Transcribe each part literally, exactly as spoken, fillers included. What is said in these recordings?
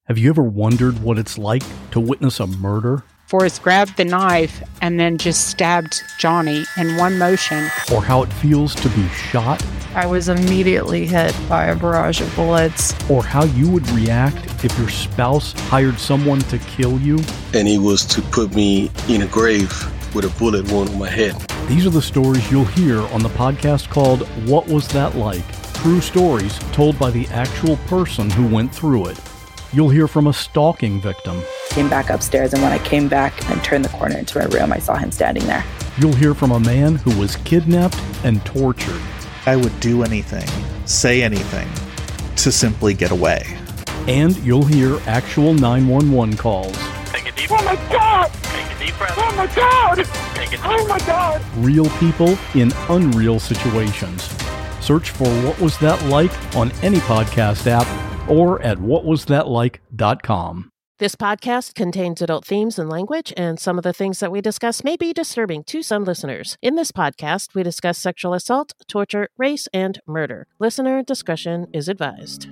Have you ever wondered what it's like to witness a murder? Forrest grabbed the knife and then just stabbed Johnny in one motion. Or how it feels to be shot? I was immediately hit by a barrage of bullets. Or how you would react if your spouse hired someone to kill you? And he was to put me in a grave with a bullet wound on my head. These are the stories you'll hear on the podcast called What Was That Like? True stories told by the actual person who went through it. You'll hear from a stalking victim. Came back upstairs, and when I came back and turned the corner into my room, I saw him standing there. You'll hear from a man who was kidnapped and tortured. I would do anything, say anything, to simply get away. And you'll hear actual nine one one calls. Take a deep Oh my God! Take a deep breath. Oh my God! Take a deep Oh my God! Real people in unreal situations. Search for What Was That Like on any podcast app or at what was that like dot com. This podcast contains adult themes and language, and some of the things that we discuss may be disturbing to some listeners. In this podcast, we discuss sexual assault, torture, race, and murder. Listener discretion is advised.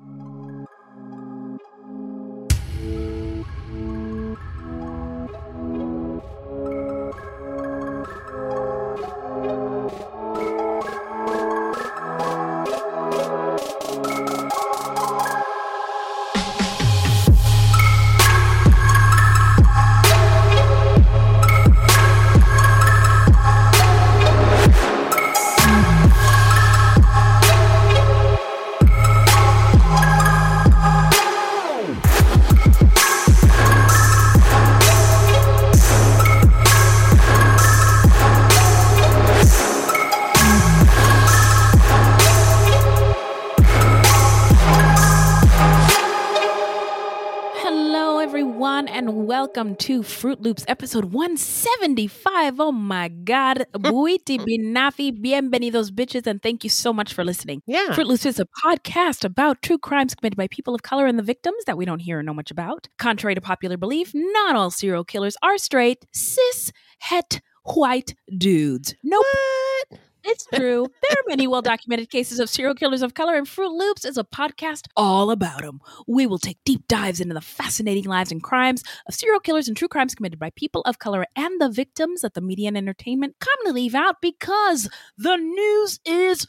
Welcome to Fruit Loops episode one seventy-five. Oh my God. Buiti binafi, bienvenidos bitches, and thank you so much for listening. Yeah. Fruit Loops is a podcast about true crimes committed by people of color and the victims that we don't hear or know much about. Contrary to popular belief, not all serial killers are straight, cis, het, white dudes. Nope. What? It's true. There are many well-documented cases of serial killers of color, and Fruit Loops is a podcast all about them. We will take deep dives into the fascinating lives and crimes of serial killers and true crimes committed by people of color and the victims that the media and entertainment commonly leave out because the news is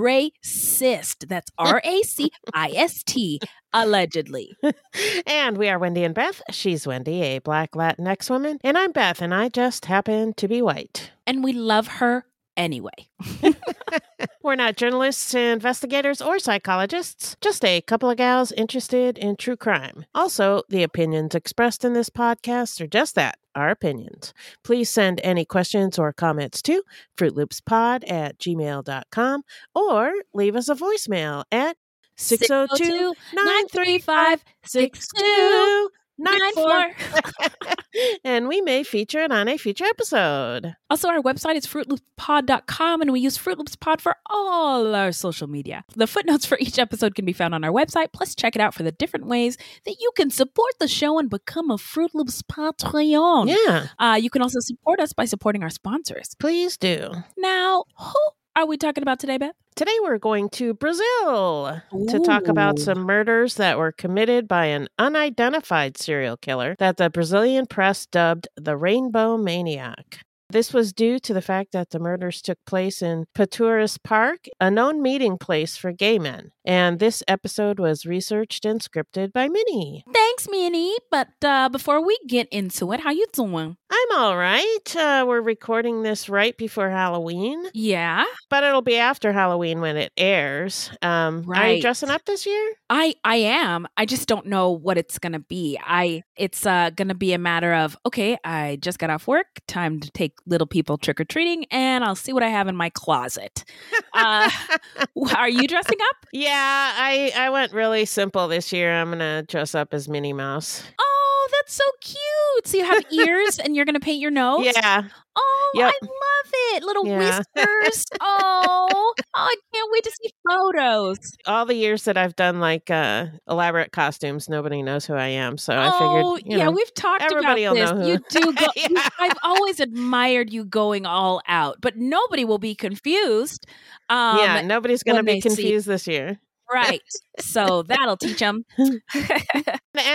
racist. That's R A C I S T, allegedly. And we are Wendy and Beth. She's Wendy, a Black Latinx woman, and I'm Beth, and I just happen to be white. And we love her anyway. We're not journalists, investigators, or psychologists, just a couple of gals interested in true crime. Also, the opinions expressed in this podcast are just that, our opinions. Please send any questions or comments to fruitloopspod at gmail dot com or leave us a voicemail at six oh two, nine three five, six two nine four. And we may feature it on a future episode. Also, our website is fruit loops pod dot com, and we use Fruit Loops Pod for all our social media. The footnotes for each episode can be found on our website. Plus, check it out for the different ways that you can support the show and become a Fruit Loops Patreon. Yeah. Uh, you can also support us by supporting our sponsors. Please do. Now, who are we talking about today, Beth? Today we're going to Brazil Ooh. to talk about some murders that were committed by an unidentified serial killer that the Brazilian press dubbed the Rainbow Maniac. This was due to the fact that the murders took place in Pituras Park, a known meeting place for gay men. And this episode was researched and scripted by Minnie. Thanks, Minnie. But uh, before we get into it, how you doing? I'm all right. Uh, we're recording this right before Halloween. Yeah. But it'll be after Halloween when it airs. Um, right. Are you dressing up this year? I, I am. I just don't know what it's going to be. I It's uh, going to be a matter of, okay, I just got off work. Time to take little people trick-or-treating, and I'll see what I have in my closet. Uh, are you dressing up? Yeah, I, I went really simple this year. I'm going to dress up as Minnie Mouse. Oh, that's so cute. So you have ears and you're going to paint your nose? Yeah. Oh, yep. I love it. Little yeah. whiskers. oh, oh, I can't wait to see photos. All the years that I've done like uh, elaborate costumes, nobody knows who I am. So oh, I figured, you yeah, know, we've talked everybody about will this. know who. You do go. yeah. you, I've always admired you going all out, but nobody will be confused. Um, yeah, nobody's going to be confused see. this year. Right. So that'll teach them. And then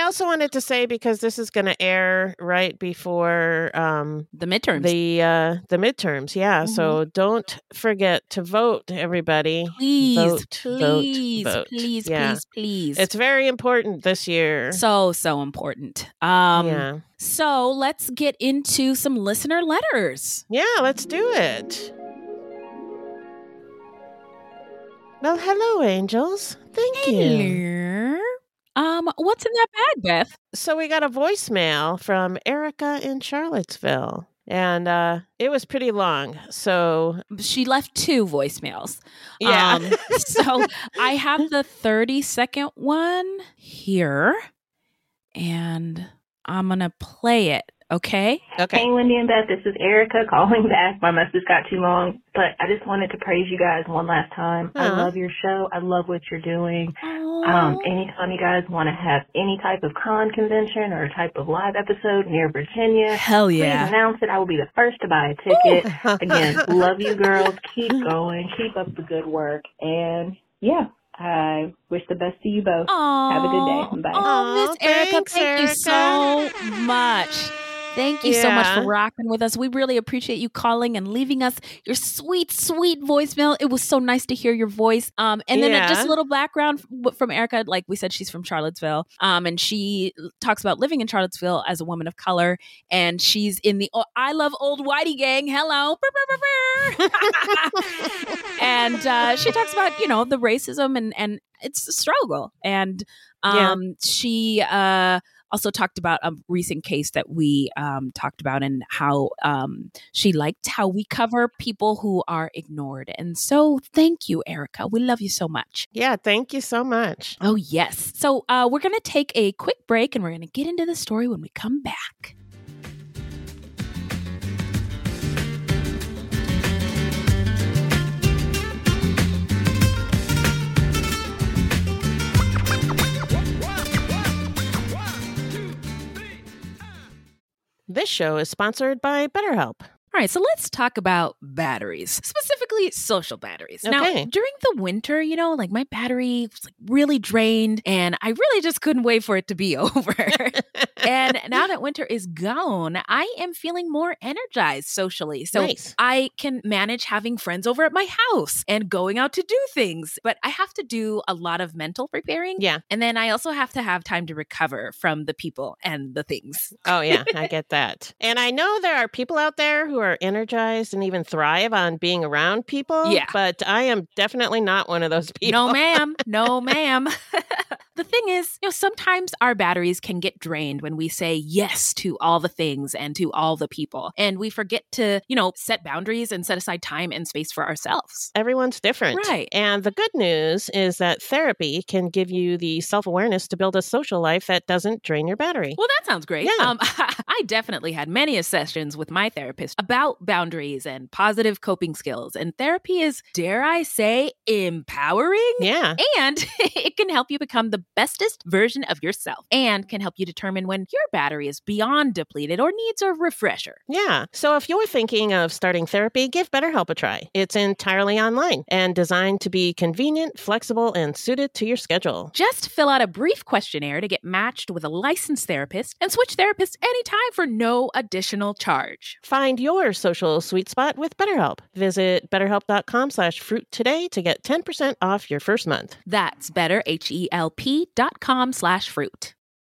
also wanted to say, because this is going to air right before um, The midterms. the uh, the midterms, yeah. Mhm. So don't forget to vote, everybody. Please, vote, please, vote, vote. please, Yeah. please, please. It's very important this year. so, so important. Um, yeah, So let's get into some listener letters. yeah. Let's do it. Well, hello, angels. Thank you. Hello. Um, what's in that bag, Beth? So we got a voicemail from Erica in Charlottesville, and uh, it was pretty long. So She left two voicemails. yeah, Um, so I have the thirty second one here, and I'm going to play it. Okay. okay. Hey, Wendy and Beth, this is Erica calling back. My message got too long, but I just wanted to praise you guys one last time. I Aw. love your show. I love what you're doing. Oh. Um, anytime you guys want to have any type of con convention or a type of live episode near Virginia, Hell please yeah. announce it. I will be the first to buy a ticket. Again, love you girls. Keep going. Keep up the good work. And yeah, I wish the best to you both. Have a good day. Bye. Oh, Aw, Miss Erica, thanks, thank you so much. Thank you so much Yeah. for rocking with us. We really appreciate you calling and leaving us your sweet, sweet voicemail. It was so nice to hear your voice. Um, and then Yeah. just a little background f- from Erica. Like we said, she's from Charlottesville. Um, and she talks about living in Charlottesville as a woman of color. And she's in the oh, I Love Old Whitey gang. Hello. Brr, brr, brr, brr. And uh, she talks about, you know, the racism and, and it's a struggle. And Yeah. um, she uh, also talked about a recent case that we um, talked about and how um, she liked how we cover people who are ignored. And so thank you, Erica. We love you so much. Yeah, thank you so much. Oh, yes. So uh, we're going to take a quick break and we're going to get into the story when we come back. This show is sponsored by BetterHelp. All right, so let's talk about batteries, specifically social batteries. Now, Okay. during the winter, you know, like my battery was like really drained and I really just couldn't wait for it to be over. And now that winter is gone, I am feeling more energized socially. So Nice. I can manage having friends over at my house and going out to do things. But I have to do a lot of mental preparing. Yeah. And then I also have to have time to recover from the people and the things. Oh, yeah, I get that. And I know there are people out there who are energized and even thrive on being around people. Yeah. But I am definitely not one of those people. No, ma'am. No, ma'am. The thing is, you know, sometimes our batteries can get drained when we say yes to all the things and to all the people. And we forget to, you know, set boundaries and set aside time and space for ourselves. Everyone's different. Right. And the good news is that therapy can give you the self-awareness to build a social life that doesn't drain your battery. Well, that sounds great. Yeah. Um, I definitely had many sessions with my therapist about boundaries and positive coping skills. And therapy is, dare I say, empowering. Yeah. And it can help you become the bestest version of yourself and can help you determine when your battery is beyond depleted or needs a refresher. Yeah. So if you're thinking of starting therapy, give BetterHelp a try. It's entirely online and designed to be convenient, flexible, and suited to your schedule. Just fill out a brief questionnaire to get matched with a licensed therapist and switch therapists anytime for no additional charge. Find your social sweet spot with BetterHelp. Visit betterhelp.com slash fruit today to get ten percent off your first month. That's better, H-E-L-P dot com slash fruit.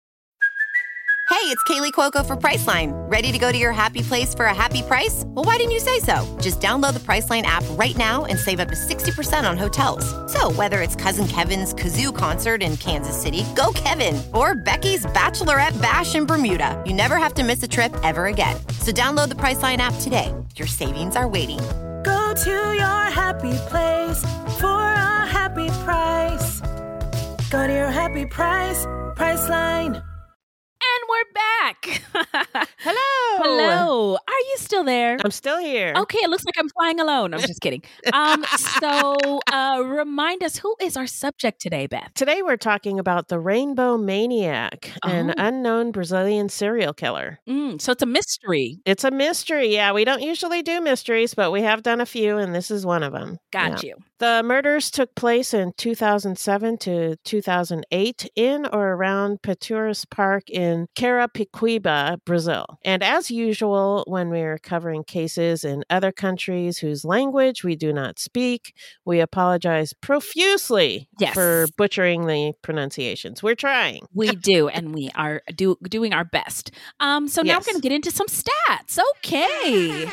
Hey, it's Kaylee Cuoco for Priceline. Ready to go to your happy place for a happy price? Well, why didn't you say so? Just download the Priceline app right now and save up to sixty percent on hotels. So whether it's Cousin Kevin's Kazoo Concert in Kansas City, go Kevin, or Becky's Bachelorette Bash in Bermuda, you never have to miss a trip ever again. So download the Priceline app today. Your savings are waiting. Go to your happy place for a happy price. Go to your happy price, Priceline. And we're back. Hello. Hello. Are you still there? I'm still here. Okay, it looks like I'm flying alone. I'm just kidding. Um, so uh, remind us, who is our subject today, Beth? Today we're talking about the Rainbow Maniac, an Oh. unknown Brazilian serial killer. Mm, so it's a mystery. It's a mystery. Yeah, we don't usually do mysteries, but we have done a few, and this is one of them. Got Yeah. you. The murders took place in two thousand seven to two thousand eight in or around Pituras Park in Carapicuíba, Brazil. And as usual, when we are covering cases in other countries whose language we do not speak, we apologize profusely yes. for butchering the pronunciations. We're trying. We do, and we are do, doing our best. Um, so now Yes. we're going to get into some stats. Okay.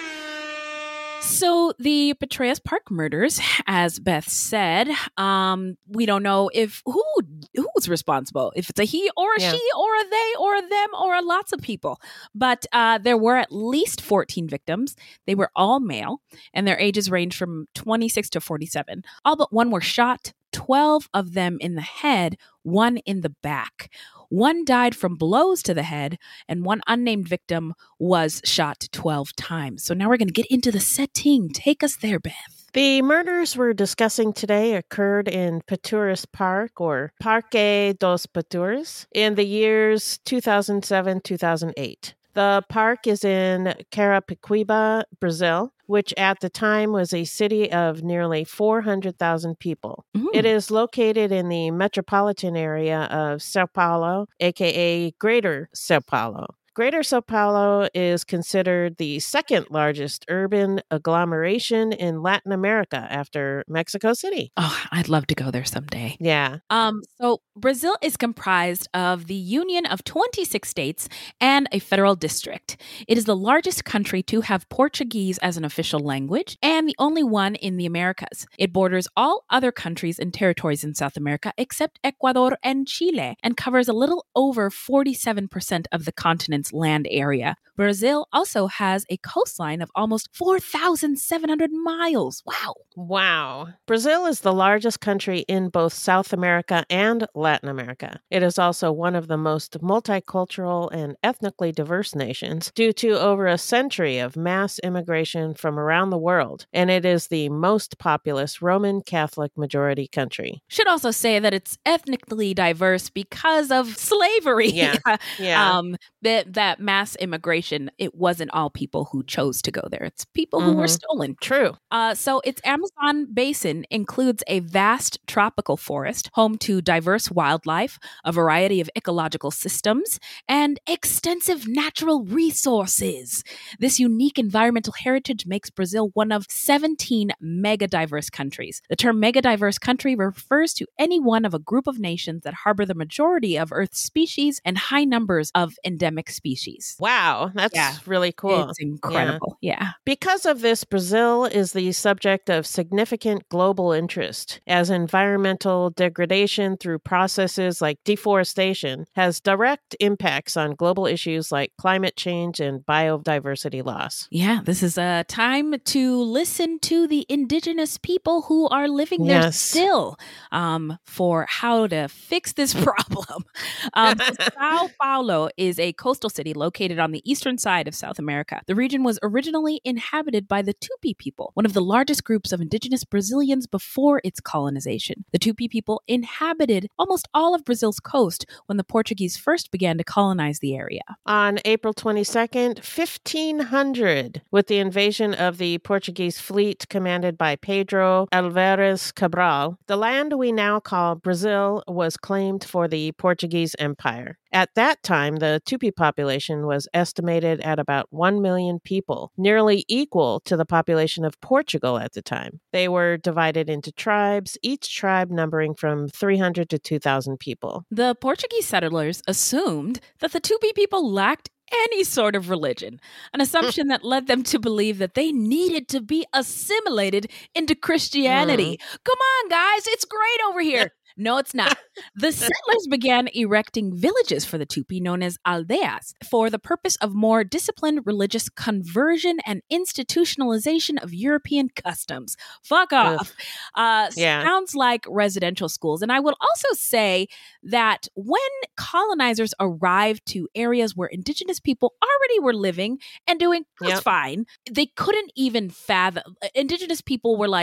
So the Pituras Park murders, as Beth said, um, we don't know if who who's responsible, if it's a he or a Yeah. she or a they or a them or a lots of people. But uh, there were at least fourteen victims. They were all male, and their ages range from twenty-six to forty-seven. All but one were shot, twelve of them in the head, one in the back. One died from blows to the head, and one unnamed victim was shot twelve times. So now we're going to get into the setting. Take us there, Beth. The murders we're discussing today occurred in Pituras Park, or Parque dos Pituras, in the years two thousand seven to two thousand eight. The park is in Carapicuíba, Brazil, which at the time was a city of nearly four hundred thousand people. Mm. It is located in the metropolitan area of Sao Paulo, aka Greater Sao Paulo. Greater Sao Paulo is considered the second largest urban agglomeration in Latin America after Mexico City. Oh, I'd love to go there someday. Yeah. Um, so Brazil is comprised of the union of twenty-six states and a federal district. It is the largest country to have Portuguese as an official language and the only one in the Americas. It borders all other countries and territories in South America except Ecuador and Chile and covers a little over forty-seven percent of the continent's land area. Brazil also has a coastline of almost four thousand seven hundred miles. Wow. Wow. Brazil is the largest country in both South America and Latin America. It is also one of the most multicultural and ethnically diverse nations due to over a century of mass immigration from around the world, and it is the most populous Roman Catholic majority country. Should also say that it's ethnically diverse because of slavery. Yeah. Yeah. um, that, that mass immigration, it wasn't all people who chose to go there. It's people who Mhm. were stolen. True. Uh, so its Amazon basin includes a vast tropical forest, home to diverse wildlife, a variety of ecological systems, and extensive natural resources. This unique environmental heritage makes Brazil one of seventeen mega-diverse countries. The term mega-diverse country refers to any one of a group of nations that harbor the majority of Earth's species and high numbers of endemic species. Wow. That's Yeah. really cool. It's incredible. Yeah. Because of this, Brazil is the subject of significant global interest, as environmental degradation through processes like deforestation has direct impacts on global issues like climate change and biodiversity loss. Yeah, this is a time to listen to the indigenous people who are living there Yes. still um, for how to fix this problem. Um, Sao Paulo is a coastal city located on the eastern side of South America. The region was originally inhabited by the Tupi people, one of the largest groups of indigenous Brazilians before its colonization. The Tupi people inhabited almost all of Brazil's coast when the Portuguese first began to colonize the area. On April twenty-second, fifteen hundred, with the invasion of the Portuguese fleet commanded by Pedro Alvares Cabral, the land we now call Brazil was claimed for the Portuguese Empire. At that time, the Tupi population was estimated at about one million people, nearly equal to the population of Portugal at the time. They were divided into tribes, each tribe numbering from three hundred to two thousand people. The Portuguese settlers assumed that the Tupi people lacked any sort of religion, an assumption that led them to believe that they needed to be assimilated into Christianity. Mm. Come on, guys, it's great over here. No, it's not. The settlers began erecting villages for the Tupi known as aldeas for the purpose of more disciplined religious conversion and institutionalization of European customs. Fuck off. Uh, Yeah. Sounds like residential schools. And I will also say that when colonizers arrived to areas where indigenous people already were living and doing just Yep. fine, they couldn't even fathom. Indigenous people were like,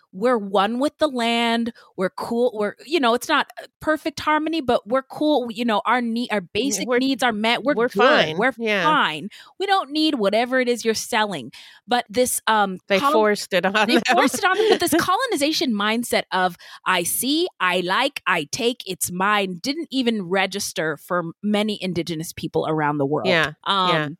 we're one with the land. We're cool. We're, you know, it's not perfect harmony, but we're cool. You know, our need, our basic We're- needs are met. We're, we're good. fine. We're Yeah. fine. We don't need whatever it is you're selling. But this, um, They col- forced it on they them. forced it on them. But this colonization mindset of I see, I like, I take, it's mine, didn't even register for many indigenous people around the world. Yeah, Um, yeah.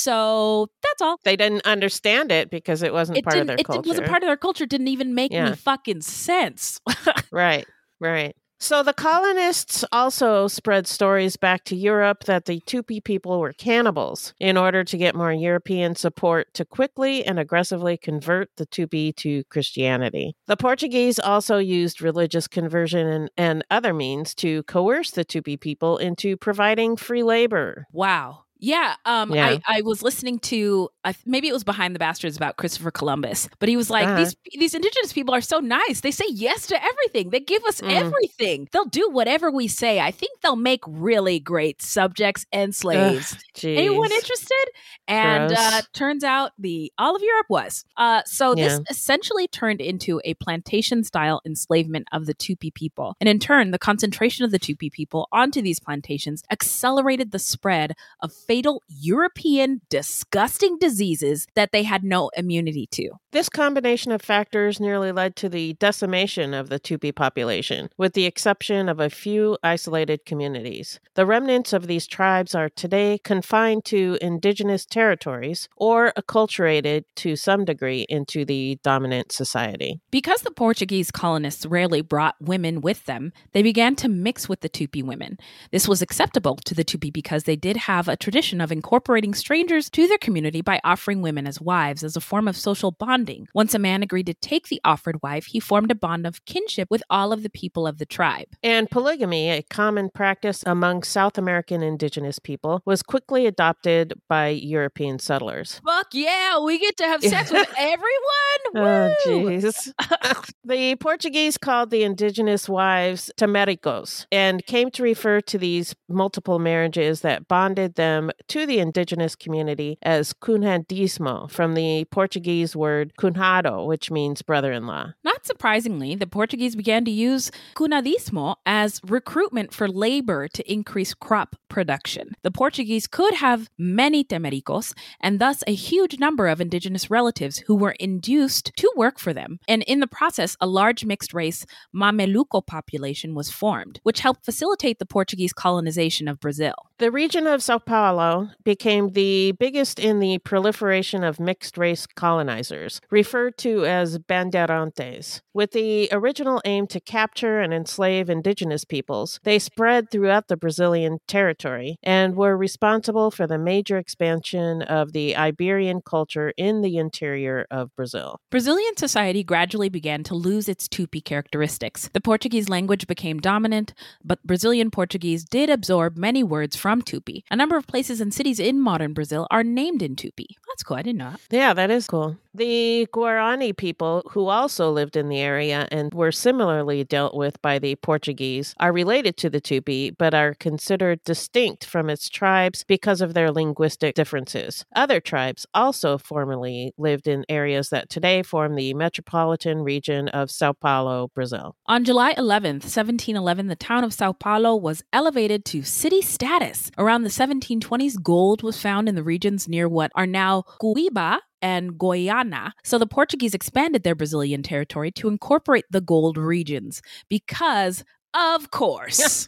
So that's all. They didn't understand it because it wasn't It part of didn't. their It culture. didn't- wasn't part of their culture. Didn't even make Yeah. any fucking sense. Right, right. So the colonists also spread stories back to Europe that the Tupi people were cannibals in order to get more European support to quickly and aggressively convert the Tupi to Christianity. The Portuguese also used religious conversion and, and other means to coerce the Tupi people into providing free labor. Wow. Yeah, um, Yeah. I, I was listening to uh, maybe it was Behind the Bastards about Christopher Columbus, but he was like, Uh-huh. these these indigenous people are so nice. They say yes to everything. They give us Mm. everything. They'll do whatever we say. I think they'll make really great subjects and slaves. Ugh, Anyone jeez. interested? And uh, Gross. turns out the all of Europe was. Uh, so this Yeah. essentially turned into a plantation style enslavement of the Tupi people, and in turn, the concentration of the Tupi people onto these plantations accelerated the spread of fatal European disgusting diseases that they had no immunity to. This combination of factors nearly led to the decimation of the Tupi population, with the exception of a few isolated communities. The remnants of these tribes are today confined to indigenous territories or acculturated to some degree into the dominant society. Because the Portuguese colonists rarely brought women with them, they began to mix with the Tupi women. This was acceptable to the Tupi because they did have a tradition of incorporating strangers to their community by offering women as wives as a form of social bonding. Once a man agreed to take the offered wife, he formed a bond of kinship with all of the people of the tribe. And polygamy, a common practice among South American indigenous people, was quickly adopted by European settlers. Fuck yeah, we get to have sex with everyone. Oh, Woo! jeez. The Portuguese called the indigenous wives tamaricos and came to refer to these multiple marriages that bonded them to the indigenous community as cunhadismo, from the Portuguese word cunhado, which means brother-in-law. Not surprisingly, the Portuguese began to use cunhadismo as recruitment for labor to increase crop production. The Portuguese could have many tamaricos and thus a huge number of indigenous relatives who were induced to work for them. And in the process, a large mixed race Mameluco population was formed, which helped facilitate the Portuguese colonization of Brazil. The region of Sao Paulo became the biggest in the proliferation of mixed-race colonizers, referred to as bandeirantes. With the original aim to capture and enslave indigenous peoples, they spread throughout the Brazilian territory and were responsible for the major expansion of the Iberian culture in the interior of Brazil. Brazilian society gradually began to lose its Tupi characteristics. The Portuguese language became dominant, but Brazilian Portuguese did absorb many words from Tupi. A number of places and cities in modern Brazil are named in Tupi. That's cool. I didn't know that. Yeah, that is cool. The Guarani people, who also lived in the area and were similarly dealt with by the Portuguese, are related to the Tupi, but are considered distinct from its tribes because of their linguistic differences. Other tribes also formerly lived in areas that today form the metropolitan region of Sao Paulo, Brazil. On July eleventh, seventeen eleven, the town of Sao Paulo was elevated to city status. Around the seventeen twenties, gold was found in the regions near what are now Cuiabá and Goiânia. So the Portuguese expanded their Brazilian territory to incorporate the gold regions because, of course.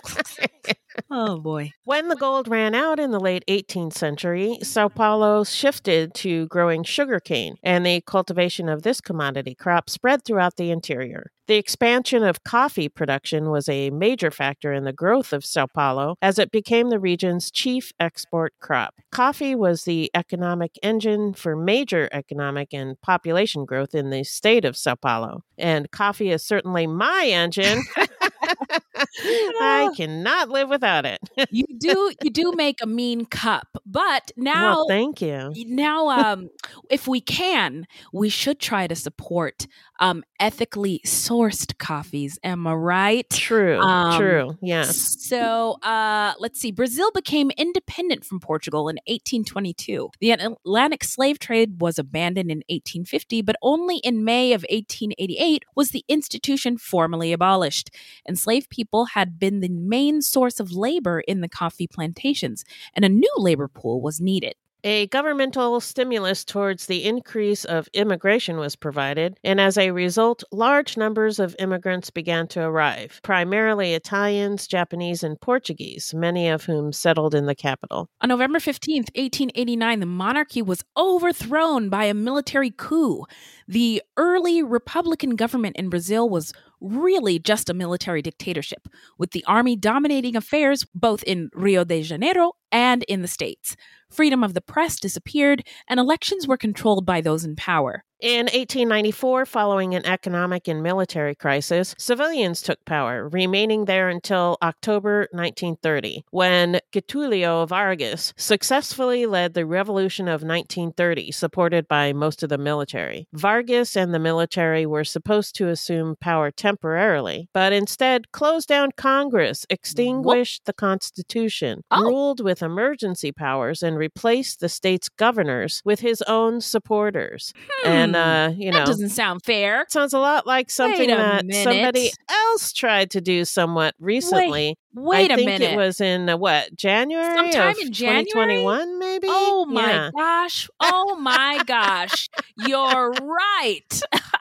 Oh, boy. When the gold ran out in the late eighteenth century, Sao Paulo shifted to growing sugarcane, and the cultivation of this commodity crop spread throughout the interior. The expansion of coffee production was a major factor in the growth of Sao Paulo, as it became the region's chief export crop. Coffee was the economic engine for major economic and population growth in the state of Sao Paulo. And coffee is certainly my engine. I cannot live without it. you do you do make a mean cup, but now well, thank you. Now, um, if we can, we should try to support um, ethically sourced coffees. Am I right? True. Um, true. Yes. So uh, let's see. Brazil became independent from Portugal in eighteen twenty-two. The Atlantic slave trade was abandoned in eighteen fifty, but only in May of eighteen eighty-eight was the institution formally abolished. Enslaved people had been the main source of labor in the coffee plantations, and a new labor pool was needed. A governmental stimulus towards the increase of immigration was provided, and as a result, large numbers of immigrants began to arrive, primarily Italians, Japanese, and Portuguese, many of whom settled in the capital. On November fifteenth, eighteen eighty-nine, the monarchy was overthrown by a military coup. The early Republican government in Brazil was really just a military dictatorship, with the army dominating affairs both in Rio de Janeiro and in the States. Freedom of the press disappeared, and elections were controlled by those in power. In eighteen ninety-four, following an economic and military crisis, civilians took power, remaining there until October nineteen thirty, when Getulio Vargas successfully led the revolution of nineteen thirty, supported by most of the military. Vargas and the military were supposed to assume power temporarily, but instead closed down Congress, extinguished Whoop. the Constitution, oh. ruled with emergency powers, and replaced the state's governors with his own supporters. Hmm. And And, uh, you know, that doesn't sound fair. Sounds a lot like something that minute. somebody else tried to do somewhat recently. Wait, wait I a think minute. it was in uh, what, January Sometime of in January? twenty twenty-one, maybe? Oh my yeah. gosh. Oh my gosh. You're right.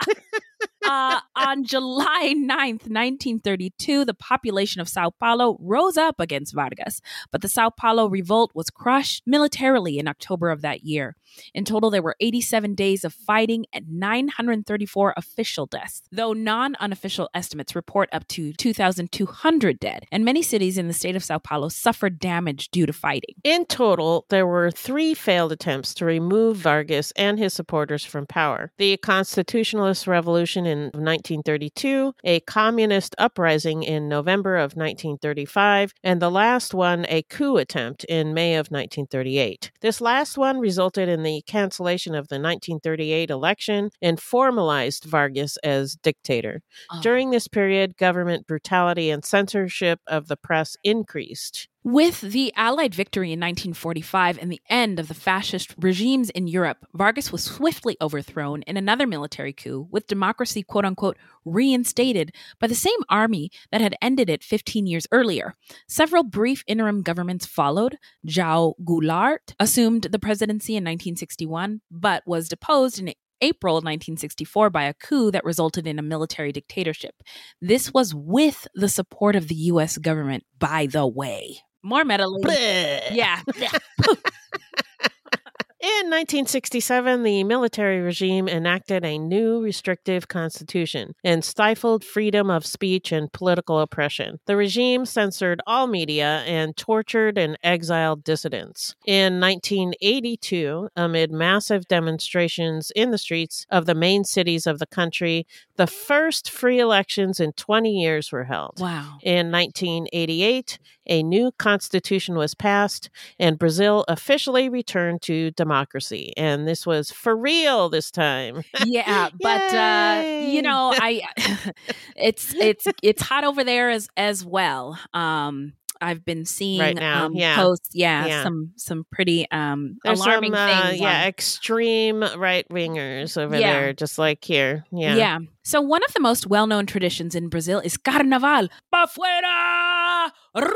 Uh, on July ninth, nineteen thirty-two, the population of Sao Paulo rose up against Vargas, but the Sao Paulo revolt was crushed militarily in October of that year. In total, there were eighty-seven days of fighting and nine hundred thirty-four official deaths, though non-unofficial estimates report up to two thousand two hundred dead, and many cities in the state of Sao Paulo suffered damage due to fighting. In total, there were three failed attempts to remove Vargas and his supporters from power. The Constitutionalist Revolution in nineteen thirty-two, a communist uprising in November of nineteen thirty-five, and the last one, a coup attempt in May of nineteen thirty-eight. This last one resulted in the cancellation of the nineteen thirty-eight election and formalized Vargas as dictator. Oh. During this period, government brutality and censorship of the press increased. With the Allied victory in nineteen forty-five and the end of the fascist regimes in Europe, Vargas was swiftly overthrown in another military coup, with democracy, quote-unquote, reinstated by the same army that had ended it fifteen years earlier. Several brief interim governments followed. João Goulart assumed the presidency in nineteen sixty-one, but was deposed in April nineteen sixty-four by a coup that resulted in a military dictatorship. This was with the support of the U S government, by the way. More meddling. Yeah. In nineteen sixty-seven, the military regime enacted a new restrictive constitution and stifled freedom of speech and political oppression. The regime censored all media and tortured and exiled dissidents. In nineteen eighty-two, amid massive demonstrations in the streets of the main cities of the country, the first free elections in twenty years were held. Wow. In nineteen eighty-eight, a new constitution was passed, and Brazil officially returned to democracy. And this was for real this time. Yeah, but uh, you know, I it's it's it's hot over there as as well. Um, I've been seeing right now, um, yeah. posts, yeah, yeah, some some pretty um There's alarming some, uh, things. Yeah, on... extreme right wingers over yeah. there, just like here. Yeah, yeah. So one of the most well-known traditions in Brazil is Carnaval. Pa fuera!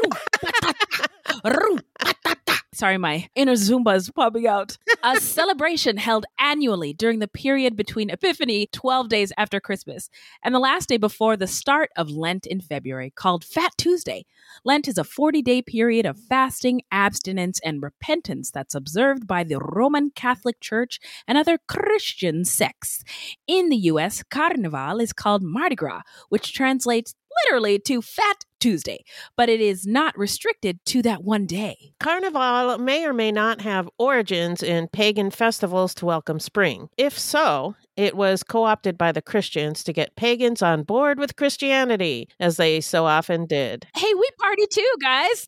Sorry, my inner Zumba is popping out. A celebration held annually during the period between Epiphany, twelve days after Christmas, and the last day before the start of Lent in February, called Fat Tuesday. Lent is a forty-day period of fasting, abstinence, and repentance that's observed by the Roman Catholic Church and other Christian sects. In the U S, Carnival is called Mardi Gras, which translates literally to Fat Tuesday, but it is not restricted to that one day. Carnival may or may not have origins in pagan festivals to welcome spring. If so, It was co-opted by the Christians to get pagans on board with Christianity, as they so often did. Hey, we party too, guys.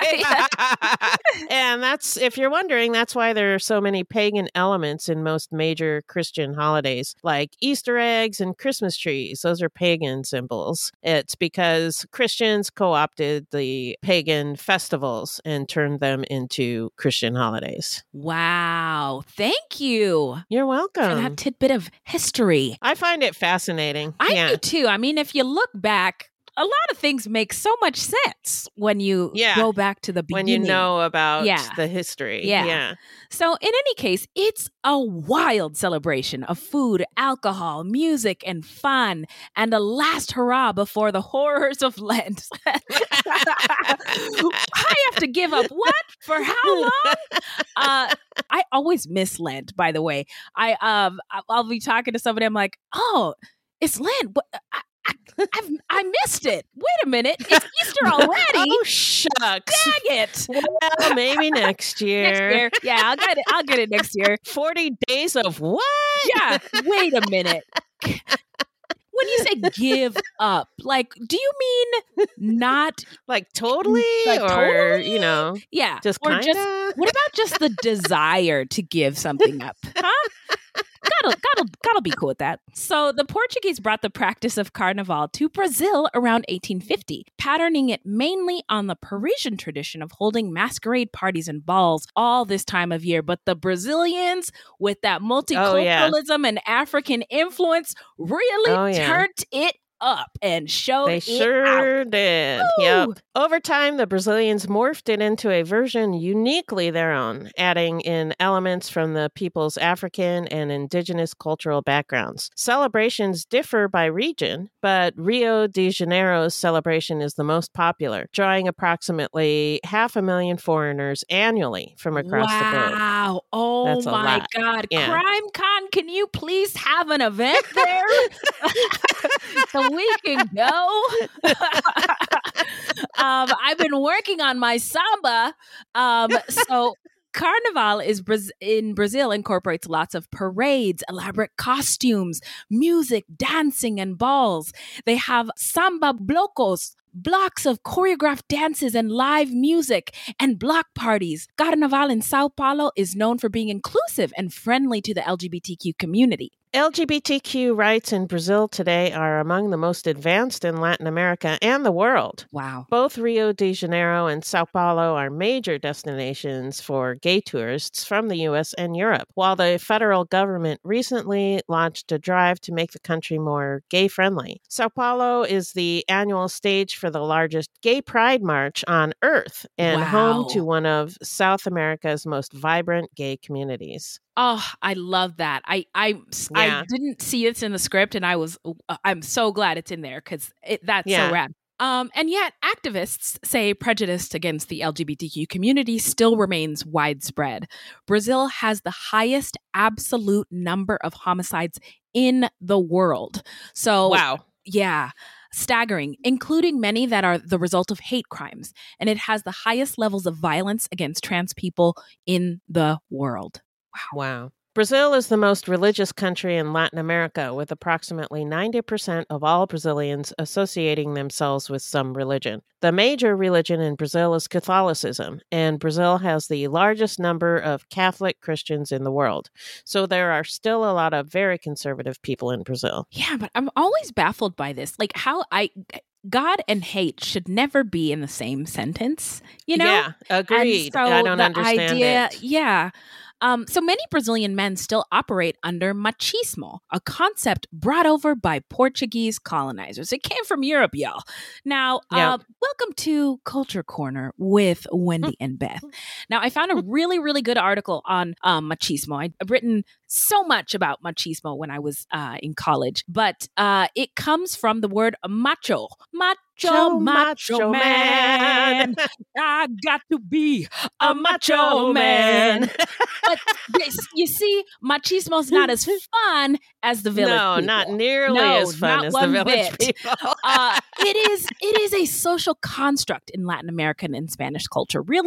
And that's, if you're wondering, that's why there are so many pagan elements in most major Christian holidays, like Easter eggs and Christmas trees. Those are pagan symbols. It's because Christians co-opted the pagan festivals and turned them into Christian holidays. Wow. Thank you. You're welcome. For that tidbit of history. I find it fascinating. I yeah. do too. I mean, if you look back, a lot of things make so much sense when you yeah. go back to the beginning. When you know about yeah. the history. Yeah. yeah. So in any case, it's a wild celebration of food, alcohol, music, and fun, and a last hurrah before the horrors of Lent. I have to give up what? For how long? Uh, I always miss Lent, by the way. I, um, I'll be talking to somebody, I'm like, oh, it's Lent. What? I, I've, I missed it. Wait a minute. It's Easter already. Oh, shucks. Dang it. Well, maybe next year. Next year. Yeah, I'll get it. I'll get it next year. forty days of what? Yeah. Wait a minute. When you say give up, like, do you mean not like totally, like or totally? you know, yeah, just or kinda? just what about just the desire to give something up? Huh? Gotta, gotta, gotta be cool with that. So the Portuguese brought the practice of Carnival to Brazil around eighteen fifty, patterning it mainly on the Parisian tradition of holding masquerade parties and balls all this time of year. But the Brazilians, with that multiculturalism oh, yeah. and African influence, really oh, yeah. turned it up and showed they it sure out. did. Woo! Yep. Over time, the Brazilians morphed it into a version uniquely their own, adding in elements from the people's African and indigenous cultural backgrounds. Celebrations differ by region, but Rio de Janeiro's celebration is the most popular, drawing approximately half a million foreigners annually from across wow. the globe. Wow. Oh That's my lot. God. Yeah. Crime Con, can you please have an event there? So we can go. um, I've been working on my samba. Um, so Carnival is Braz- in Brazil incorporates lots of parades, elaborate costumes, music, dancing, and balls. They have samba blocos, blocks of choreographed dances and live music, and block parties. Carnival in Sao Paulo is known for being inclusive and friendly to the L G B T Q community. L G B T Q rights in Brazil today are among the most advanced in Latin America and the world. Wow. Both Rio de Janeiro and Sao Paulo are major destinations for gay tourists from the U S and Europe, while the federal government recently launched a drive to make the country more gay-friendly. Sao Paulo is the annual stage for the largest gay pride march on Earth and Wow. home to one of South America's most vibrant gay communities. Oh, I love that. I I, Yeah. I didn't see it in the script, and I was I'm so glad it's in there because that's Yeah. so rad. Um, and yet, activists say prejudice against the L G B T Q community still remains widespread. Brazil has the highest absolute number of homicides in the world. So, Wow. yeah. Staggering, including many that are the result of hate crimes. And it has the highest levels of violence against trans people in the world. Wow. Brazil is the most religious country in Latin America, with approximately ninety percent of all Brazilians associating themselves with some religion. The major religion in Brazil is Catholicism, and Brazil has the largest number of Catholic Christians in the world. So there are still a lot of very conservative people in Brazil. Yeah, but I'm always baffled by this. Like how I... God and hate should never be in the same sentence, you know? Yeah, agreed. And so I don't the understand idea, it. Yeah. Um, so many Brazilian men still operate under machismo, a concept brought over by Portuguese colonizers. It came from Europe, y'all. Now, Yeah. uh, welcome to Culture Corner with Wendy and Beth. Now, I found a really, really good article on um, machismo. I've written so much about machismo when I was uh, in college, but uh, it comes from the word macho. Macho. Macho, macho man. I got to be a macho man. But this, you see, machismo's not as fun as the village No, people. not nearly No, as fun not as one the village bit. people. uh, it is it is a social construct in Latin American and Spanish culture, really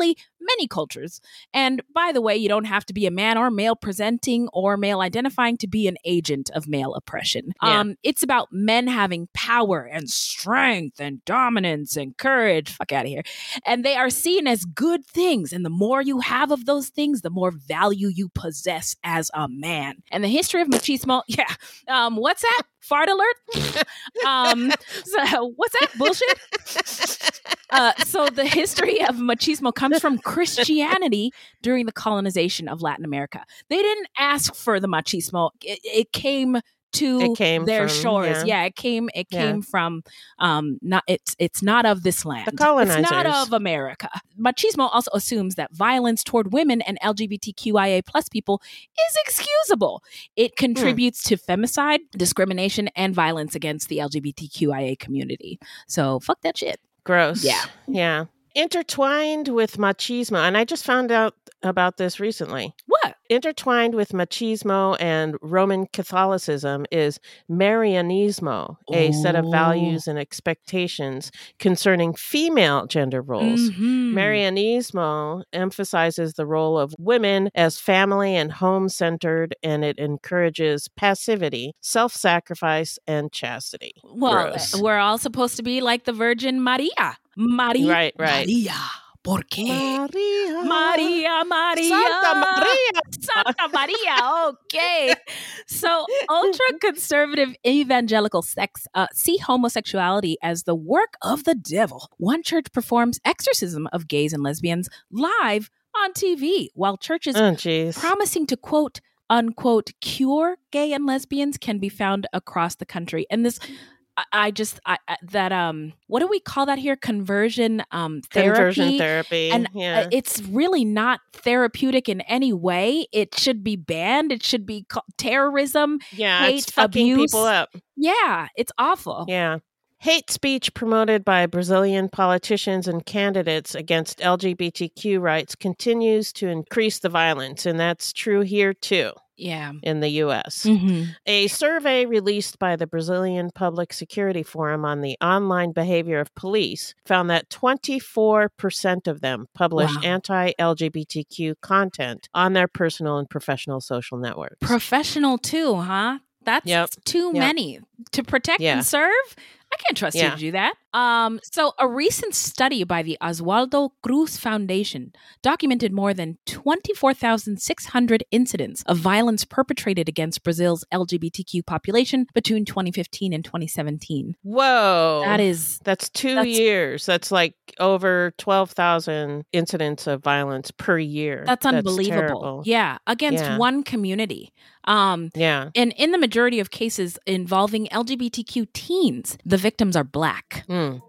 many cultures. And by the way, you don't have to be a man or male presenting or male identifying to be an agent of male oppression. Yeah. Um, it's about men having power and strength and dominance and courage. Fuck out of here. And they are seen as good things. And the more you have of those things, the more value you possess as a man. And the history of machismo, yeah. Um, what's that? Fart alert? um, so what's that? Bullshit? Uh, so the history of machismo comes from Christianity during the colonization of Latin America. They didn't ask for the machismo. It, it came to It came their from, shores. yeah. Yeah, it came. It Yeah. came from. Um, not it's. It's not of this land. The colonizers. It's not of America. Machismo also assumes that violence toward women and L G B T Q I A plus people is excusable. It contributes to femicide, discrimination, and violence against the L G B T Q I A community. So fuck that shit. Gross. Yeah. Yeah. Intertwined with machismo, and I just found out about this recently. What? Intertwined with machismo and Roman Catholicism is Marianismo, a set of values and expectations concerning female gender roles. Mhm. Marianismo emphasizes the role of women as family and home-centered, and it encourages passivity, self-sacrifice, and chastity. Well, Gross. we're all supposed to be like the Virgin Maria. Maria. Right, right. Maria. ¿Por qué? Maria. Maria, Maria. Santa Maria. Santa Maria. Okay. So, ultra-conservative evangelical sects uh, see homosexuality as the work of the devil. One church performs exorcism of gays and lesbians live on T V, while churches Oh, jeez. promising to quote, unquote, cure gay and lesbians can be found across the country. And this... I- I just I, I, that um what do we call that here? Conversion um therapy. Conversion therapy. And yeah. uh, it's really not therapeutic in any way. It should be banned. It should be called terrorism. yeah, hate, it's fucking abuse. people up. Yeah, it's awful. Yeah. Hate speech promoted by Brazilian politicians and candidates against L G B T Q rights continues to increase the violence, and that's true here too. Yeah. In the U S. Mhm. A survey released by the Brazilian Public Security Forum on the online behavior of police found that twenty-four percent of them publish Wow. anti-L G B T Q content on their personal and professional social networks. Professional too, huh? That's Yep. too Yep. many. To protect Yeah. and serve? I can't trust you Yeah. to do that. Um, so a recent study by the Oswaldo Cruz Foundation documented more than twenty-four thousand six hundred incidents of violence perpetrated against Brazil's L G B T Q population between twenty fifteen and twenty seventeen. Whoa. That is... That's two that's- years. That's like over twelve thousand incidents of violence per year. That's unbelievable. terrible. Yeah, against Yeah. one community. Um, Yeah. and in the majority of cases involving L G B T Q teens, the victims are Black. Mm.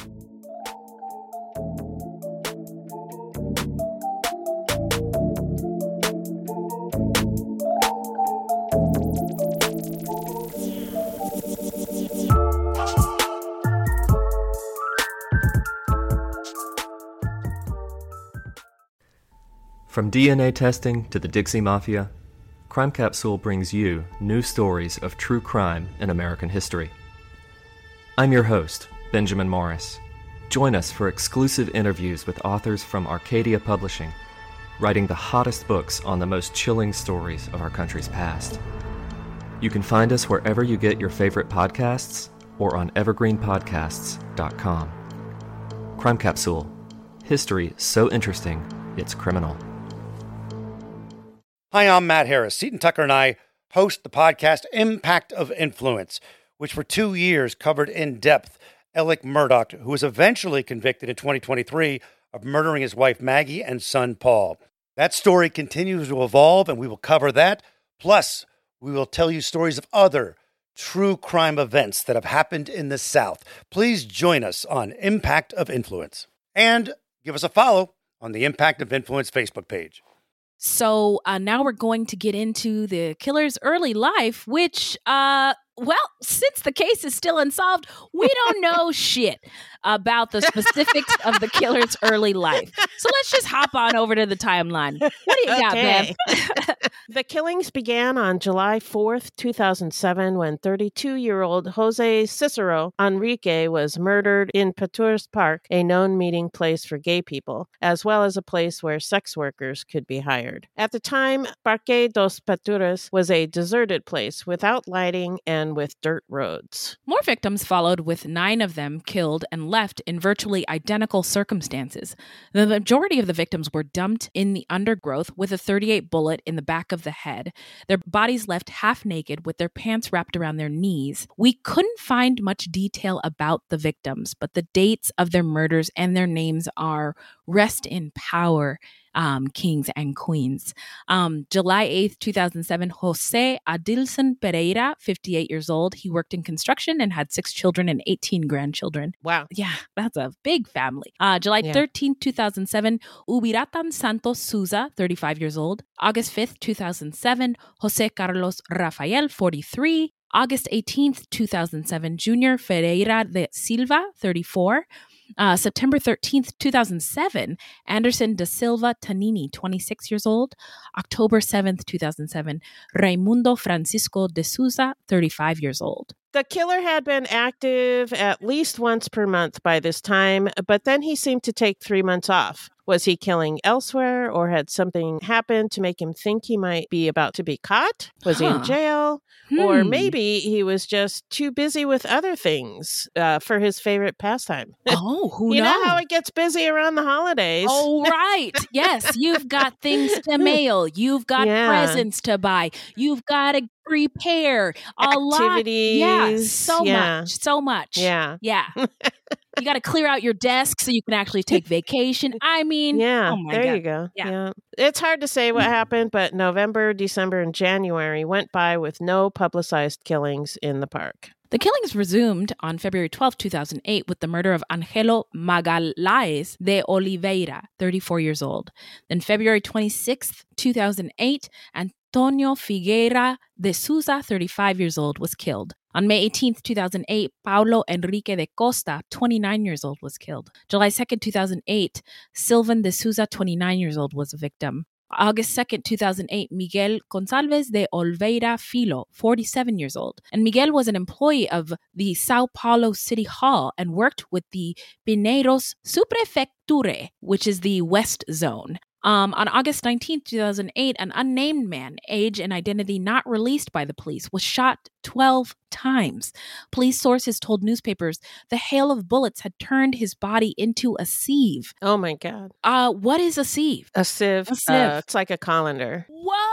From D N A testing to the Dixie Mafia, Crime Capsule brings you new stories of true crime in American history. I'm your host, Benjamin Morris. Join us for exclusive interviews with authors from Arcadia Publishing, writing the hottest books on the most chilling stories of our country's past. You can find us wherever you get your favorite podcasts or on evergreen podcasts dot com. Crime Capsule. History so interesting, it's criminal. Hi, I'm Matt Harris. Seton Tucker and I host the podcast Impact of Influence, which for two years covered in depth Alec Murdaugh, who was eventually convicted in twenty twenty-three of murdering his wife Maggie and son Paul. That story continues to evolve, and we will cover that. Plus, we will tell you stories of other true crime events that have happened in the South. Please join us on Impact of Influence. And give us a follow on the Impact of Influence Facebook page. So uh, now we're going to get into the killer's early life, which, uh, well, since the case is still unsolved, we don't know shit about the specifics of the killer's early life. So let's just hop on over to the timeline. What do you got, Okay. Bev? The killings began on July fourth, two thousand seven, when thirty-two-year-old Jose Cicero Enrique was murdered in Pastures Park, a known meeting place for gay people, as well as a place where sex workers could be hired. At the time, Parque dos Pastures was a deserted place without lighting and with dirt roads. More victims followed, with nine of them killed and left in virtually identical circumstances. The majority of the victims were dumped in the undergrowth with a thirty-eight bullet in the back of the head, their bodies left half naked with their pants wrapped around their knees. We couldn't find much detail about the victims, but the dates of their murders and their names are rest in power, um, kings and queens. Um, July eighth, two thousand seven, Jose Adilson Pereira, fifty-eight years old. He worked in construction and had six children and eighteen grandchildren. Wow. Yeah, that's a big family. Uh, July thirteenth, two thousand seven, Ubiratan Santos Souza, thirty-five years old. August fifth, two thousand seven, Jose Carlos Rafael, forty-three. August eighteenth, two thousand seven, Junior Ferreira de Silva, thirty-four. Uh, September thirteenth, two thousand seven, Anderson da Silva Tanini, twenty-six years old. October seventh, two thousand seven, Raimundo Francisco de Souza, thirty-five years old. The killer had been active at least once per month by this time, but then he seemed to take three months off. Was he killing elsewhere, or had something happened to make him think he might be about to be caught? Was huh. he in jail? Hmm. Or maybe he was just too busy with other things uh, for his favorite pastime. Oh, who you knows? You know how it gets busy around the holidays. Oh, right. Yes, you've got things to mail. You've got yeah. presents to buy. You've got to prepare. A Activities. lot. Yeah, so yeah. much. So much. Yeah. Yeah. You got to clear out your desk so you can actually take vacation. I mean, yeah, oh my there God. you go. Yeah. yeah. It's hard to say what happened, but November, December, and January went by with no publicized killings in the park. The killings resumed on February twelfth, two thousand eight, with the murder of Angelo Magalhães de Oliveira, thirty-four years old. Then February twenty-sixth, two thousand eight, Antonio Figueira de Souza, thirty-five years old, was killed. On May eighteenth, two thousand eight, Paulo Enrique de Costa, twenty-nine years old, was killed. July second, two thousand eight, Sylvan de Souza, twenty-nine years old, was a victim. August second, two thousand eight, Miguel Gonçalves de Oliveira Filho, forty-seven years old. And Miguel was an employee of the Sao Paulo City Hall and worked with the Pinheiros Subprefeitura, which is the West Zone. Um, on August nineteenth, two thousand eight, an unnamed man, age and identity not released by the police, was shot twelve times. Police sources told newspapers the hail of bullets had turned his body into a sieve. Oh my God. Uh, what is a sieve? A sieve. A sieve. Uh, it's like a colander.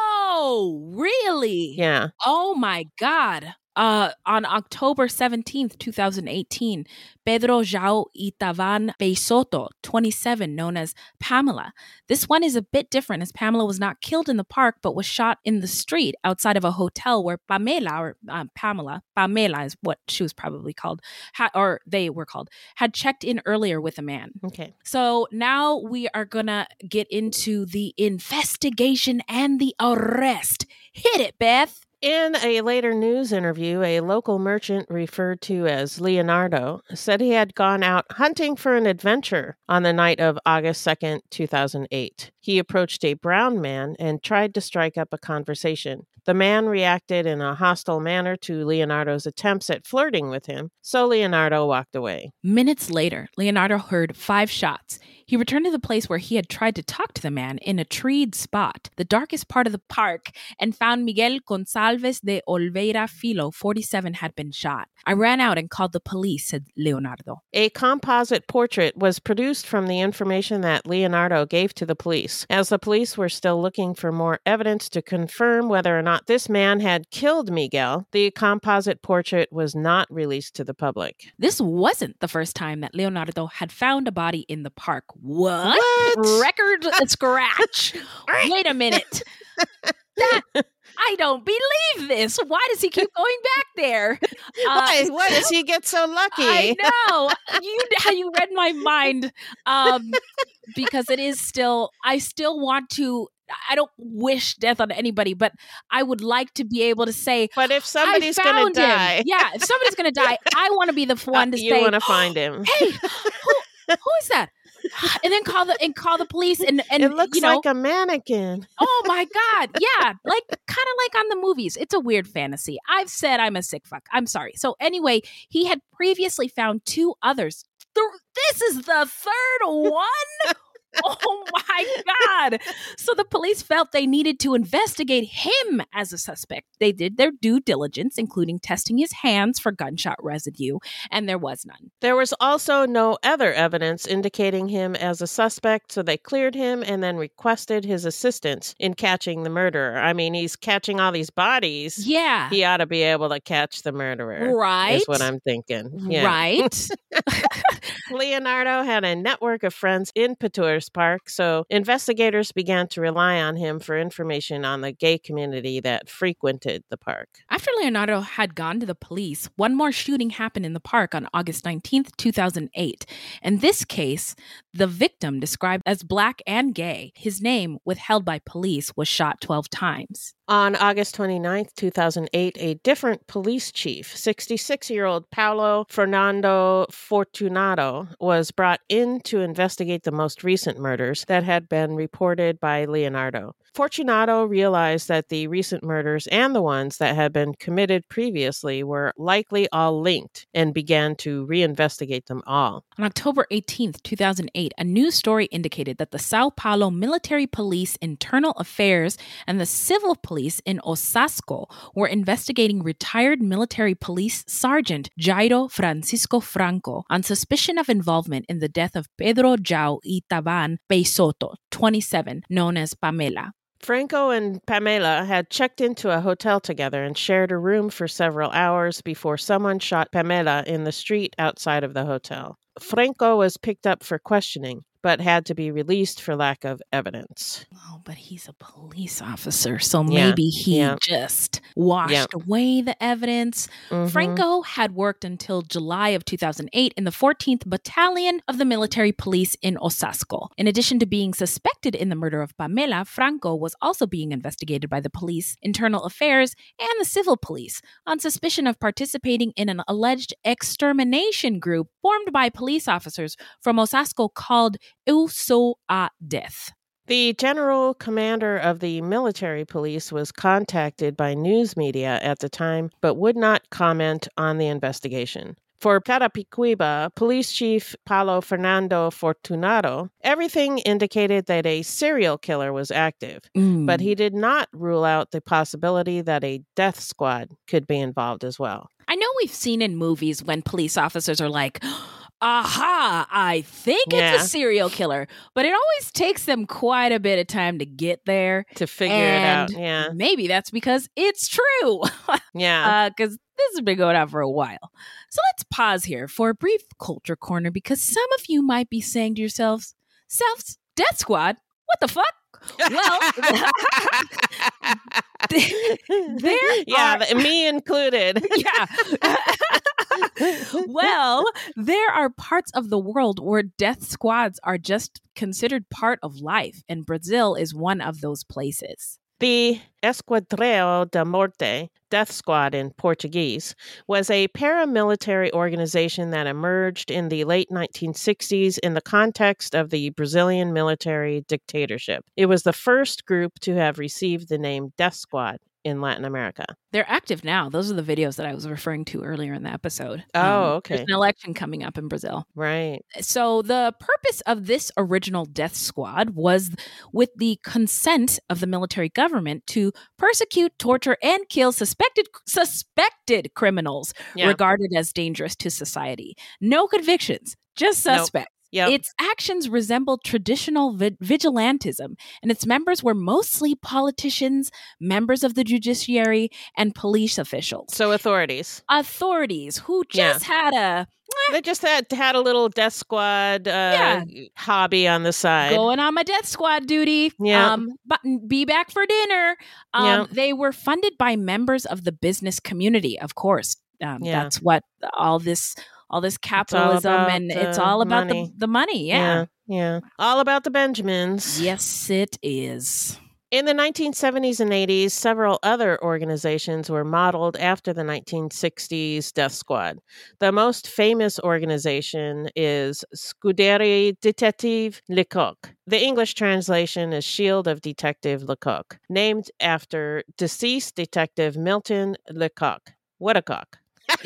Whoa, really? Yeah. Oh my God. Uh, on October seventeenth, two thousand eighteen, Pedro João Itavan Peixoto, twenty-seven, known as Pamela. This one is a bit different, as Pamela was not killed in the park, but was shot in the street outside of a hotel where Pamela, or uh, Pamela, Pamela is what she was probably called, ha- or they were called, had checked in earlier with a man. Okay. So now we are going to get into the investigation and the arrest. Hit it, Beth. In a later news interview, a local merchant referred to as Leonardo said he had gone out hunting for an adventure on the night of August second, two thousand eight. He approached a brown man and tried to strike up a conversation. The man reacted in a hostile manner to Leonardo's attempts at flirting with him, so Leonardo walked away. Minutes later, Leonardo heard five shots. He returned to the place where he had tried to talk to the man in a treed spot, the darkest part of the park, and found Miguel Gonçalves de Oliveira Filho, forty-seven, had been shot. I ran out and called the police, said Leonardo. A composite portrait was produced from the information that Leonardo gave to the police. As the police were still looking for more evidence to confirm whether or not this man had killed Miguel, the composite portrait was not released to the public. This wasn't the first time that Leonardo had found a body in the park. What? What? Record scratch. Wait a minute. That, I don't believe this. Why does he keep going back there? Uh, Why? Why does he get so lucky? I know. You, you read my mind. Um, because it is still, I still want to, I don't wish death on anybody, but I would like to be able to say, but if somebody's going to die. Yeah, if somebody's going to die, I want to be the one to uh, say, you want to find him. Hey, who, who is that? and then call the and call the police and and It looks you know, like a mannequin. oh my God. Yeah. Like kind of like on the movies. It's a weird fantasy. I've said I'm a sick fuck. I'm sorry. So anyway, he had previously found two others. Th- This is the third one? Oh my God. So the police felt they needed to investigate him as a suspect. They did their due diligence, including testing his hands for gunshot residue, and there was none. There was also no other evidence indicating him as a suspect, so they cleared him and then requested his assistance in catching the murderer. I mean, he's catching all these bodies. Yeah. He ought to be able to catch the murderer. Right. Is what I'm thinking. Yeah. Right. Leonardo had a network of friends in Petours Park, so investigators began to rely on him for information on the gay community that frequented the park. After Leonardo had gone to the police, one more shooting happened in the park on August nineteenth, two thousand eight. In this case, the victim, described as black and gay, his name, withheld by police, was shot twelve times. On August twenty-ninth, two thousand eight, a different police chief, sixty-six-year-old Paulo Fernando Fortunato, was brought in to investigate the most recent murders that had been reported by Leonardo. Fortunato realized that the recent murders and the ones that had been committed previously were likely all linked and began to reinvestigate them all. On October eighteenth, two thousand eight, a news story indicated that the Sao Paulo Military Police Internal Affairs and the Civil Police in Osasco were investigating retired military police sergeant Jairo Francisco Franco on suspicion of involvement in the death of Pedro João Itaban Peixoto, twenty-seven, known as Pamela. Franco and Pamela had checked into a hotel together and shared a room for several hours before someone shot Pamela in the street outside of the hotel. Franco was picked up for questioning, but had to be released for lack of evidence. Oh, but he's a police officer, so Yeah, maybe he yeah. just washed Yeah. away the evidence. Mhm. Franco had worked until July of two thousand eight in the fourteenth Battalion of the Military Police in Osasco. In addition to being suspected in the murder of Pamela, Franco was also being investigated by the police, internal affairs, and the civil police on suspicion of participating in an alleged extermination group formed by police officers from Osasco called Eu Sou a Death. The general commander of the military police was contacted by news media at the time, but would not comment on the investigation. For Carapicuiba, Police Chief Paulo Fernando Fortunato, everything indicated that a serial killer was active, Mm. but he did not rule out the possibility that a death squad could be involved as well. I know we've seen in movies when police officers are like, aha, I think Yeah. it's a serial killer. But it always takes them quite a bit of time to get there. To figure it And out, yeah. Maybe that's because it's true. Yeah. Because this has been going on for a while. So let's pause here for a brief culture corner because some of you might be saying to yourselves, selves, Death Squad? What the fuck? Well, there yeah, are... the- me included. Yeah. Well, there are parts of the world where death squads are just considered part of life, and Brazil is one of those places. The Esquadrão da Morte, Death Squad in Portuguese, was a paramilitary organization that emerged in the late nineteen sixties in the context of the Brazilian military dictatorship. It was the first group to have received the name Death Squad in Latin America. They're active now. Those are the videos that I was referring to earlier in the episode. Oh, okay. There's an election coming up in Brazil. Right. So the purpose of this original death squad was, with the consent of the military government, to persecute, torture, and kill suspected suspected criminals Yeah. regarded as dangerous to society. No convictions, just Nope. suspects. Yep. Its actions resembled traditional vi- vigilantism, and its members were mostly politicians, members of the judiciary, and police officials. So authorities. Authorities who Yeah. just had a They just had had a little Death Squad uh, hobby on the side. going on my death squad duty. Yeah. Um, but be back for dinner. Um, Yeah. They were funded by members of the business community, of course. Um, Yeah. That's what all this all this capitalism about and it's the all about money. the the money. Yeah. yeah. Yeah. All about the Benjamins. Yes, it is. In the nineteen seventies and eighties, several other organizations were modeled after the nineteen sixties Death Squad. The most famous organization is Scuderie Detective Lecoq. The English translation is Shield of Detective Lecoq, named after deceased Detective Milton Lecoq. What a cock.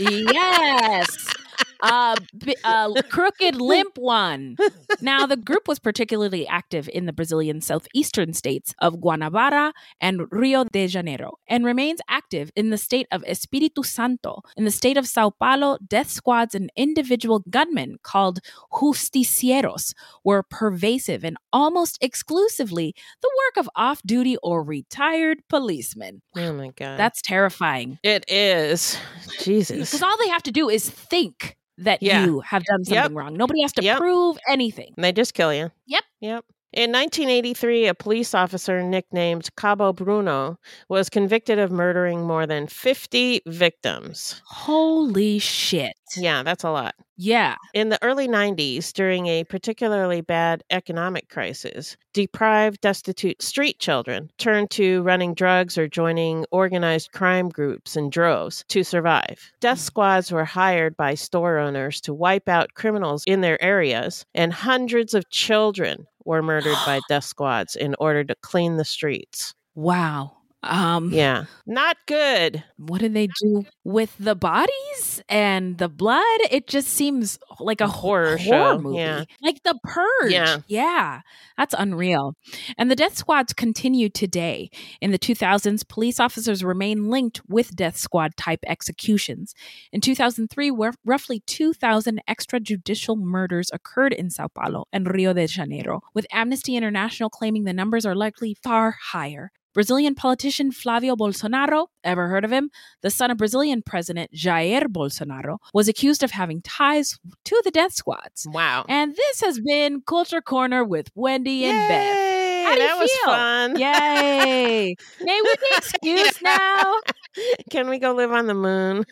Yes. Uh, b- uh, crooked, limp one. Now, the group was particularly active in the Brazilian southeastern states of Guanabara and Rio de Janeiro, and remains active in the state of Espírito Santo. In the state of Sao Paulo, death squads and individual gunmen called justicieros were pervasive and almost exclusively the work of off-duty or retired policemen. Oh my God. That's terrifying. It is. Jesus. Because all they have to do is think that Yeah. you have done something Yep. wrong. Nobody has to Yep. prove anything. And they just kill you. Yep. Yep. In nineteen eighty-three, a police officer nicknamed Cabo Bruno was convicted of murdering more than fifty victims. Holy shit. Yeah, that's a lot. Yeah. In the early nineties, during a particularly bad economic crisis, deprived, destitute street children turned to running drugs or joining organized crime groups in droves to survive. Death squads were hired by store owners to wipe out criminals in their areas, and hundreds of children were murdered by death squads in order to clean the streets. Wow. Um, Yeah, not good. What do they do with the bodies and the blood? It just seems like a horror horror, show, movie. yeah. Like The Purge. Yeah. Yeah. That's unreal. And the death squads continue today. In the two thousands, police officers remain linked with death squad type executions. In two thousand three, where roughly two thousand extrajudicial murders occurred in Sao Paulo and Rio de Janeiro, with Amnesty International claiming the numbers are likely far higher. Brazilian politician Flavio Bolsonaro, ever heard of him? The son of Brazilian President Jair Bolsonaro, was accused of having ties to the death squads. Wow. And this has been Culture Corner with Wendy and Yay, Beth. How do that you was feel? fun. Yay. May we be excused now? Can we go live on the moon?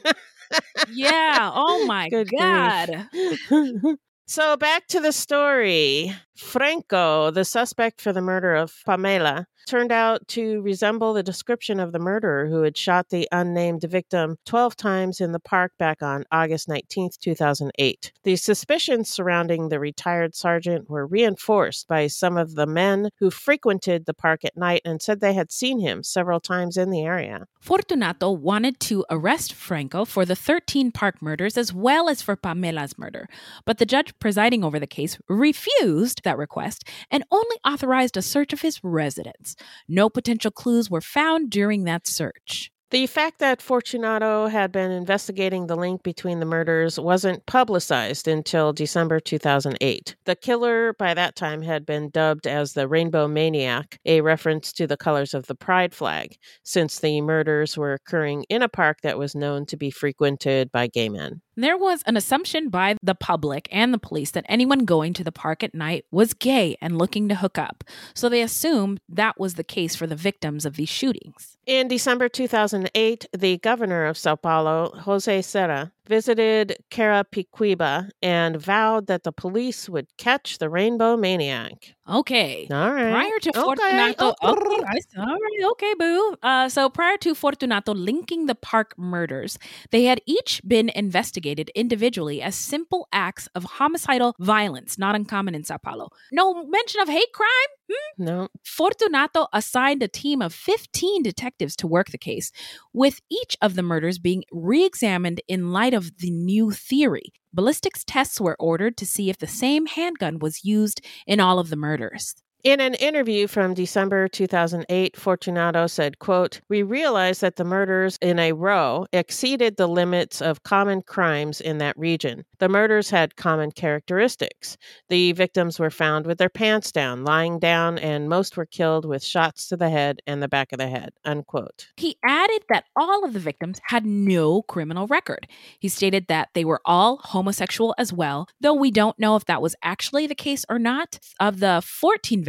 Yeah. Oh my Good God. grief. So back to the story. Franco, the suspect for the murder of Pamela, turned out to resemble the description of the murderer who had shot the unnamed victim twelve times in the park back on August nineteenth, two thousand eight. The suspicions surrounding the retired sergeant were reinforced by some of the men who frequented the park at night and said they had seen him several times in the area. Fortunato wanted to arrest Franco for the thirteen park murders as well as for Pamela's murder, but the judge presiding over the case refused that request and only authorized a search of his residence. No potential clues were found during that search. The fact that Fortunato had been investigating the link between the murders wasn't publicized until December two thousand eight. The killer by that time had been dubbed as the Rainbow Maniac, a reference to the colors of the pride flag, since the murders were occurring in a park that was known to be frequented by gay men. There was an assumption by the public and the police that anyone going to the park at night was gay and looking to hook up. So they assumed that was the case for the victims of these shootings. In December two thousand eight, the governor of Sao Paulo, Jose Serra, visited Carapicuíba and vowed that the police would catch the Rainbow Maniac. Okay. All right. Prior to Okay. Fortunato, Oh. okay, all right, okay, boo. Uh, so prior to Fortunato linking the park murders, they had each been investigated individually as simple acts of homicidal violence, not uncommon in Sao Paulo. No mention of hate crime. Hmm? No. Fortunato assigned a team of fifteen detectives to work the case, with each of the murders being re-examined in light of the new theory. Ballistics tests were ordered to see if the same handgun was used in all of the murders. In an interview from December two thousand eight, Fortunato said, quote, "We realized that the murders in a row exceeded the limits of common crimes in that region. The murders had common characteristics. The victims were found with their pants down, lying down, and most were killed with shots to the head and the back of the head," unquote. He added that all of the victims had no criminal record. He stated that they were all homosexual as well, though we don't know if that was actually the case or not. Of the fourteen victims,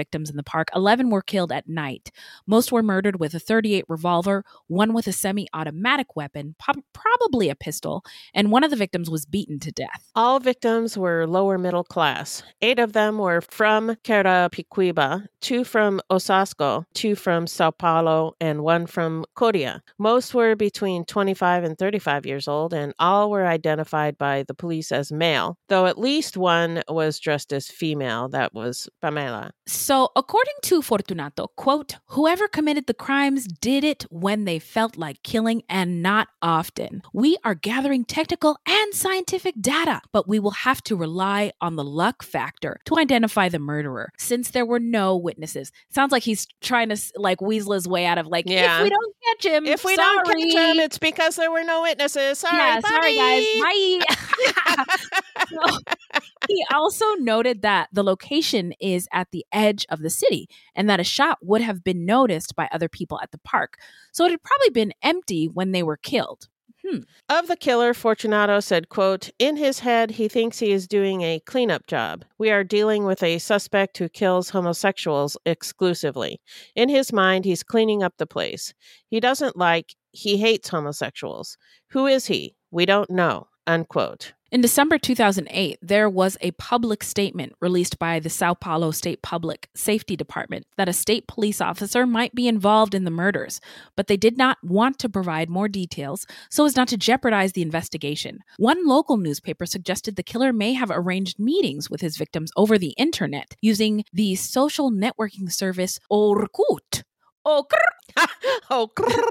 victims in the park, eleven were killed at night. Most were murdered with a thirty-eight revolver, one with a semi-automatic weapon, po- probably a pistol, and one of the victims was beaten to death. All victims were lower middle class. Eight of them were from Carapicuiba, two from Osasco, two from Sao Paulo, and one from Coria. Most were between twenty-five and thirty-five years old, and all were identified by the police as male, though at least one was dressed as female. That was Pamela. So, according to Fortunato, quote, whoever committed the crimes did it when they felt like killing and not often. We are gathering technical and scientific data, but we will have to rely on the luck factor to identify the murderer, since there were no witnesses. Sounds like he's trying to like weasel his way out of like, Yeah. if we don't catch him, If we sorry. don't catch him, it's because there were no witnesses. Sorry, Yeah, bye. sorry guys. Bye. So, he also noted that the location is at the edge of the city and that a shot would have been noticed by other people at the park. So it had probably been empty when they were killed. Hmm. Of the killer, Fortunato said, quote, in his head, he thinks he is doing a cleanup job. We are dealing with a suspect who kills homosexuals exclusively. In his mind, he's cleaning up the place. He doesn't like, he hates homosexuals. Who is he? We don't know, unquote. In December two thousand eight, there was a public statement released by the Sao Paulo State Public Safety Department that a state police officer might be involved in the murders, but they did not want to provide more details so as not to jeopardize the investigation. One local newspaper suggested the killer may have arranged meetings with his victims over the internet using the social networking service Orkut. Oh, oh,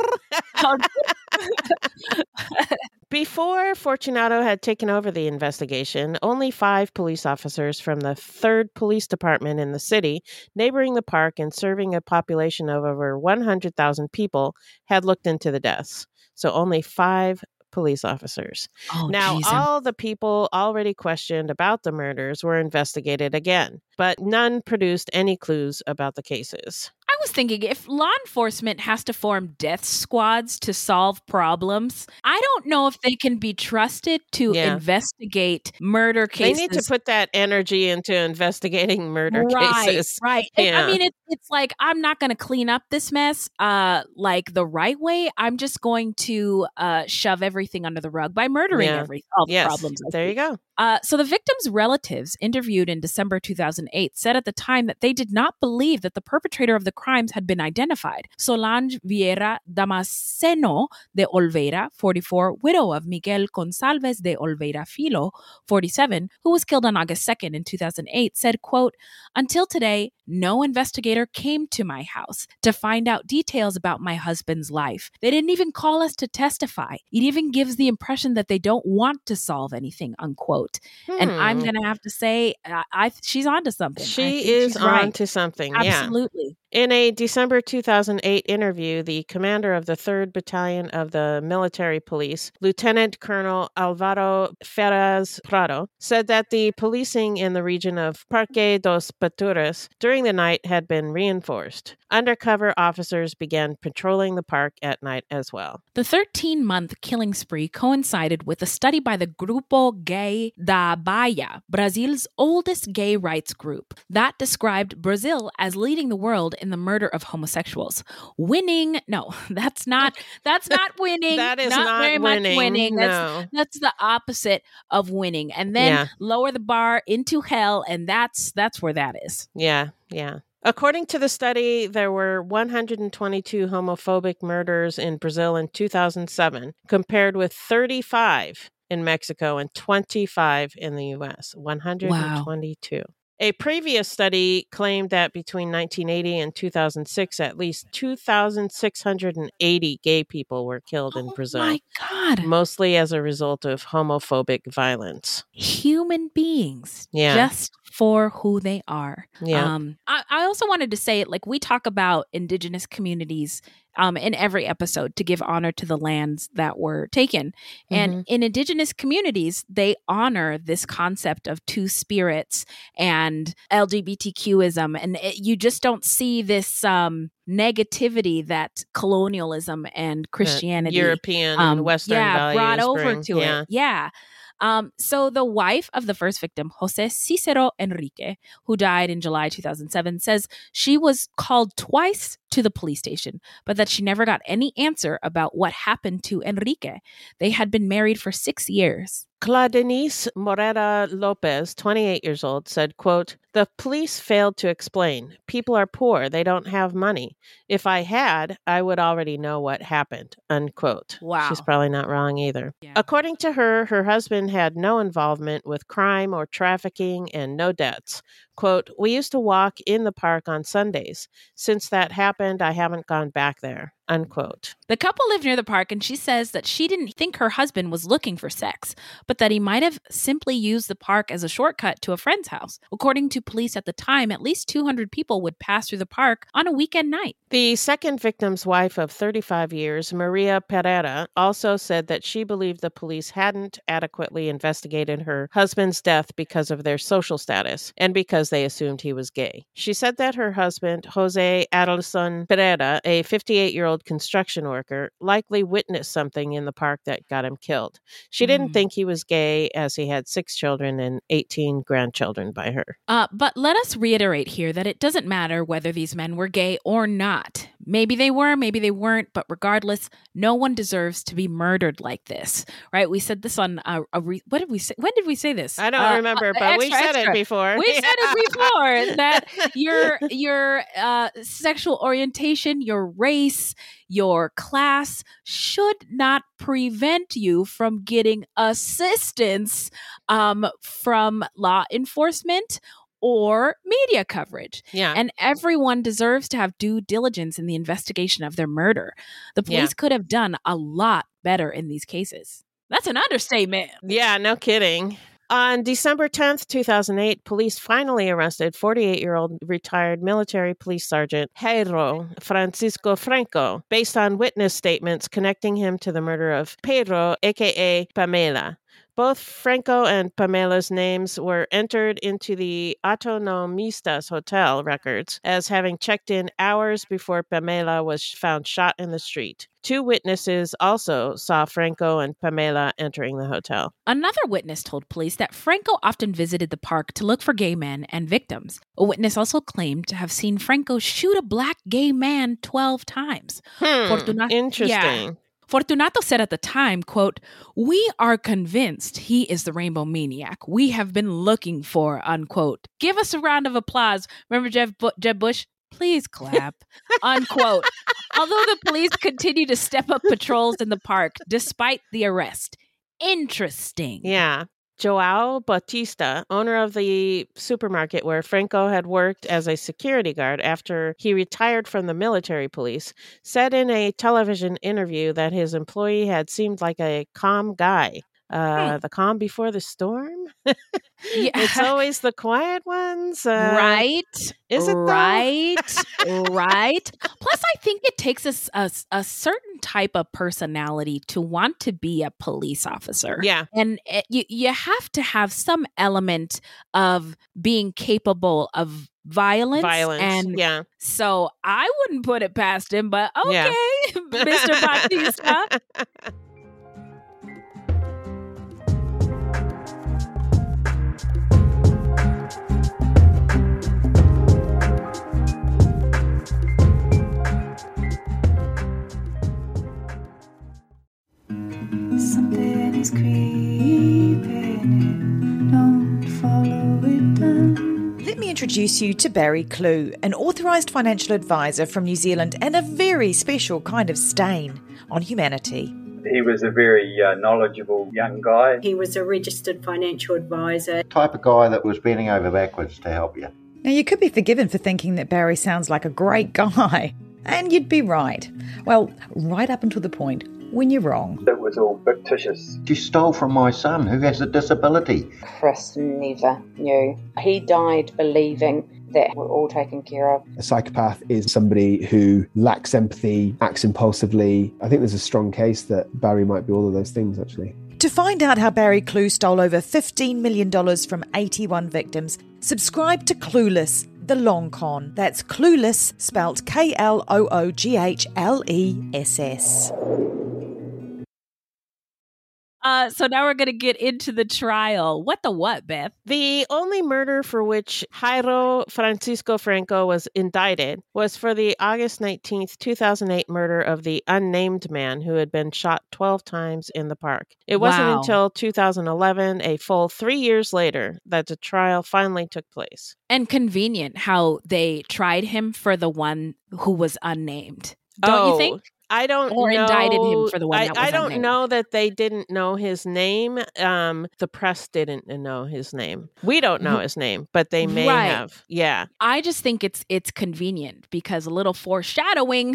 Before Fortunato had taken over the investigation, only five police officers from the third Police Department in the city, neighboring the park and serving a population of over one hundred thousand people, had looked into the deaths. So only five police officers. Oh, now, geez, all the people already questioned about the murders were investigated again, but none produced any clues about the cases. I was thinking if law enforcement has to form death squads to solve problems, I don't know if they can be trusted to Yeah. investigate murder cases. They need to put that energy into investigating murder right, cases. Right. And, Yeah. I mean, it, it's like, I'm not going to clean up this mess uh, like the right way. I'm just going to uh, shove everything under the rug by murdering Yeah. every all the Yes, problems. I there you see. go. Uh, so the victims' relatives interviewed in December two thousand eight said at the time that they did not believe that the perpetrator of the crimes had been identified. Solange Vieira Damasceno de Olveira, forty-four, widow of Miguel Gonçalves de Olveira Filo, forty-seven, who was killed on August second in two thousand eight, said, quote, until today, no investigator came to my house to find out details about my husband's life. They didn't even call us to testify. It even gives the impression that they don't want to solve anything, unquote. And I'm Hmm. going to have to say, I, I she's onto something. I She think is she's on right. to something. Yeah. Absolutely. In a December two thousand eight interview, the commander of the third Battalion of the Military Police, Lieutenant Colonel Alvaro Ferraz Prado, said that the policing in the region of Parque dos Paturas during the night had been reinforced. Undercover officers began patrolling the park at night as well. The thirteen-month killing spree coincided with a study by the Grupo Gay da Bahia, Brazil's oldest gay rights group, that described Brazil as leading the world in the murder of homosexuals. Winning, no, that's not that's not winning. That is not, not very winning, much winning. no. That's, that's the opposite of winning. And then Yeah. lower the bar into hell, and that's that's where that is. Yeah, yeah. According to the study, there were one hundred twenty-two homophobic murders in Brazil in two thousand seven, compared with thirty-five in Mexico and twenty-five in the U S. one hundred twenty-two. Wow. A previous study claimed that between nineteen eighty and two thousand six, at least two thousand six hundred eighty gay people were killed in Brazil. My God. Mostly as a result of homophobic violence. Human beings. Yeah. Just for who they are. Yeah. Um, I, I also wanted to say, like, we talk about indigenous communities um, in every episode to give honor to the lands that were taken. And Mhm. in indigenous communities, they honor this concept of two spirits and LGBTQism. And it, you just don't see this um, negativity that colonialism and Christianity, European um, and Western yeah, values brought over bring. to Yeah. it. Yeah. Um, so the wife of the first victim, Jose Cicero Enrique, who died in July two thousand seven, says she was called twice to the police station, but that she never got any answer about what happened to Enrique. They had been married for six years. Claudenice Morera Lopez, twenty-eight years old, said, quote, "The police failed to explain. People are poor. They don't have money. If I had, I would already know what happened," unquote. Wow. She's probably not wrong either. Yeah. According to her, her husband had no involvement with crime or trafficking and no debts. Quote, "We used to walk in the park on Sundays. Since that happened, I haven't gone back there," unquote. The couple lived near the park, and she says that she didn't think her husband was looking for sex, but that he might have simply used the park as a shortcut to a friend's house. According to police at the time, at least two hundred people would pass through the park on a weekend night. The second victim's wife of thirty-five years, Maria Pereira, also said that she believed the police hadn't adequately investigated her husband's death because of their social status and because they assumed he was gay. She said that her husband, Jose Adelson Pereira, a fifty-eight-year-old construction worker, likely witnessed something in the park that got him killed. She didn't Mm. think he was gay, as he had six children and eighteen grandchildren by her. Uh, but let us reiterate here that it doesn't matter whether these men were gay or not. Maybe they were, maybe they weren't, but regardless, no one deserves to be murdered like this, right? We said this on a, a re- what did we say? When did we say this? I don't Uh, remember, uh, but we've extra, said extra. it before. We've said it before that your your uh, sexual orientation, your race, your class should not prevent you from getting assistance um, from law enforcement or media coverage. Yeah. And everyone deserves to have due diligence in the investigation of their murder. The police Yeah. could have done a lot better in these cases. That's an understatement. Yeah, no kidding. On December tenth, two thousand eight, police finally arrested forty-eight-year-old retired military police sergeant Jairo Francisco Franco based on witness statements connecting him to the murder of Pedro, a k a. Pamela. Both Franco and Pamela's names were entered into the Autonomistas Hotel records as having checked in hours before Pamela was found shot in the street. Two witnesses also saw Franco and Pamela entering the hotel. Another witness told police that Franco often visited the park to look for gay men and victims. A witness also claimed to have seen Franco shoot a black gay man twelve times. Hmm, Fortuna- interesting. Yeah. Fortunato said at the time, quote, "We are convinced he is the rainbow maniac we have been looking for," unquote. Give us a round of applause. Remember Jeb, Bu- Jeb Bush? Please clap, unquote. Although the police continue to step up patrols in the park despite the arrest. Interesting. Yeah. Joao Bautista, owner of the supermarket where Franco had worked as a security guard after he retired from the military police, said in a television interview that his employee had seemed like a calm guy. Uh, the calm before the storm? Yeah. It's always the quiet ones. Uh, Right. Is it though? Right. Right. Plus, I think it takes a, s- a s- a certain type of personality to want to be a police officer. Yeah. And it, you, you have to have some element of being capable of violence. Violence. And yeah. so I wouldn't put it past him, but okay, Yeah. Mister Bautista. Something is creeping in. Don't follow it down. Let me introduce you to Barry Clue, an authorised financial advisor from New Zealand and a very special kind of stain on humanity. He was a very uh, knowledgeable young guy. He was a registered financial advisor. Type of guy that was bending over backwards to help you. Now, you could be forgiven for thinking that Barry sounds like a great guy, and you'd be right. Well, right up until the point when you're wrong. It was all fictitious. She stole from my son who has a disability. Chris never knew. He died believing that we're all taken care of. A psychopath is somebody who lacks empathy, acts impulsively. I think there's a strong case that Barry might be all of those things, actually. To find out how Barry Clue stole over fifteen million dollars from eighty-one victims, subscribe to Clueless, the long con. That's Clueless, spelt K L O O G H L E S S. Uh, so now we're going to get into the trial. What the what, Beth? The only murder for which Jairo Francisco Franco was indicted was for the August nineteenth, two thousand eight murder of the unnamed man who had been shot twelve times in the park. It wasn't Wow. until two thousand eleven, a full three years later, that the trial finally took place. And convenient how they tried him for the one who was unnamed. Don't Oh, you think? I don't Or know. indicted him for the one I, that was I don't unnamed. know that they didn't know his name. Um, the press didn't know his name. We don't know R- his name, but they may Right. have. Yeah. I just think it's it's convenient because a little foreshadowing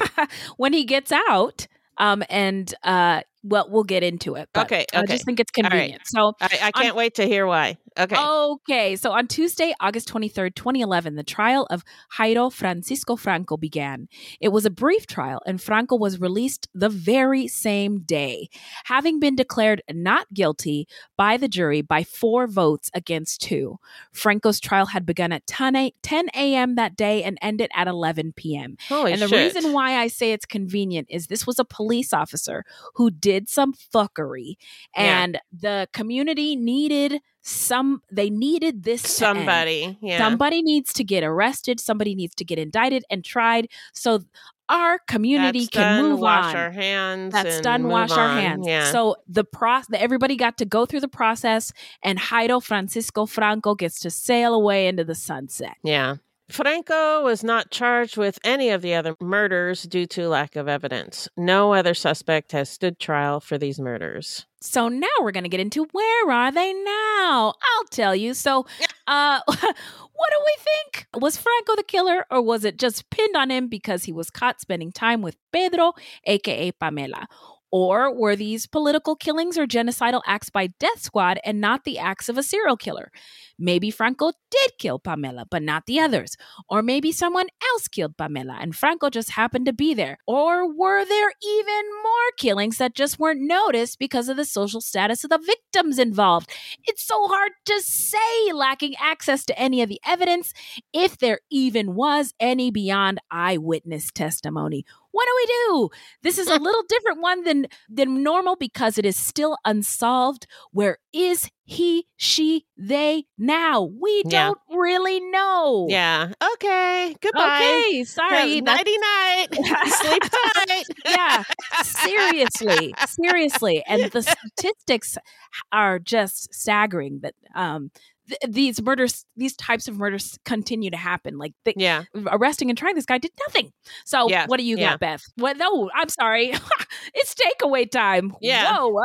when he gets out. Um, and uh, well, we'll get into it. But Okay, I okay. just think it's All right. convenient. So I, I can't wait to hear why. Okay. Okay, so on Tuesday, August twenty-third, twenty eleven, the trial of Jairo Francisco Franco began. It was a brief trial, and Franco was released the very same day, having been declared not guilty by the jury by four votes against two. Franco's trial had begun at ten a.m. that day and ended at eleven p.m. Holy and the shit. reason why I say it's convenient is this was a police officer who did some fuckery, Yeah. and the community needed some they needed this to end. Somebody. Yeah. Somebody needs to get arrested, somebody needs to get indicted and tried so our community That's can done, move wash on. our hands. That's and done. move Wash our on. hands. Yeah. So the process, everybody got to go through the process, and Jairo Francisco Franco gets to sail away into the sunset. Yeah. Franco was not charged with any of the other murders due to lack of evidence. No other suspect has stood trial for these murders. So now we're going to get into where are they now? I'll tell you. So, uh, what do we think? Was Franco the killer, or was it just pinned on him because he was caught spending time with Pedro, aka Pamela? Or were these political killings or genocidal acts by death squad and not the acts of a serial killer? Maybe Franco did kill Pamela, but not the others. Or maybe someone else killed Pamela and Franco just happened to be there. Or were there even more killings that just weren't noticed because of the social status of the victims involved? It's so hard to say, lacking access to any of the evidence, if there even was any beyond eyewitness testimony. What do we do? This is a little different one than, than normal because it is still unsolved. Where is he, she, they now? We Yeah. don't really know. Yeah. Okay. Goodbye. Okay, sorry. Nighty night. Sleep tight. Yeah, seriously, seriously. And the statistics are just staggering that um, th- these murders, these types of murders continue to happen. Like the, Yeah. arresting and trying this guy did nothing. So Yeah, what do you yeah. got, Beth? What? No, I'm sorry. It's takeaway time. Yeah. Whoa.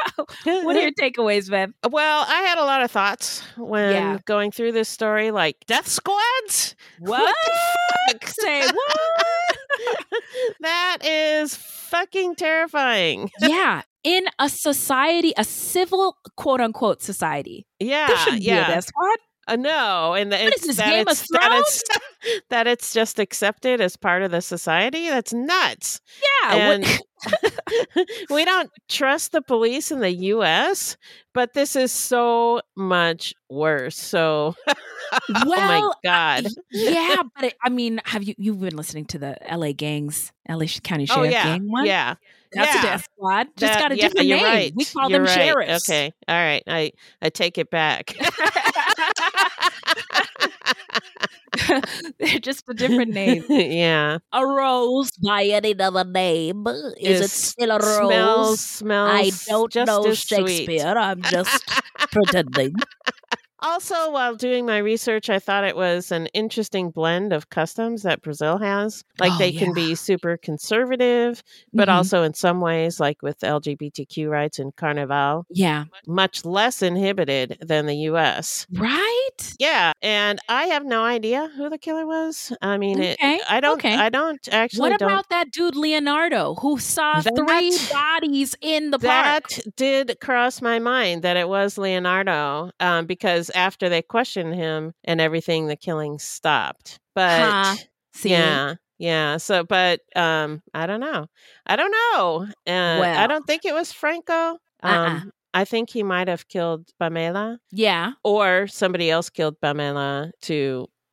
What are your takeaways, Beth? Well, I had a lot of thoughts when Yeah. going through this story, like death squads. What? the fuck? Say what? That is fucking terrifying. Yeah. In a society, a civil quote unquote society. Yeah, There shouldn't yeah. be a death squad. Uh, no, and the, What it's is this, that Game of it's that it's that it's just accepted as part of the society. That's nuts. Yeah. And what- we don't trust the police in the U S, but this is so much worse. So, oh my Well, god. yeah, but it, I mean, have you you've been listening to the L A gangs, L A County Oh Sheriff yeah, gang one? yeah. That's yeah. a death squad. Just That- got a yeah, different you're name. right. We call You're them right. sheriffs. Okay, all right. I I take it back. They're just a different name. yeah. A rose by any other name. Is it Is- still a rose? Smells smells. I don't just know as sweet. Shakespeare. I'm just pretending. Also, while doing my research, I thought it was an interesting blend of customs that Brazil has. Like Oh, they can be super conservative, but Mhm. also in some ways, like with L G B T Q rights and Carnival, Yeah. much less inhibited than the U S. Right? Yeah, and I have no idea who the killer was. I mean, Okay, it, I don't. okay. I don't actually. What don't, about that dude Leonardo who saw That- three bodies in the that park? did cross my mind that it was Leonardo, um, because after they questioned him and everything, the killing stopped. But Huh. See? yeah, yeah. So, but um, I don't know. I don't know. Uh, I Well. don't think it was Franco. Um, Uh-uh. I think he might have killed Pamela, Yeah. or somebody else killed Pamela to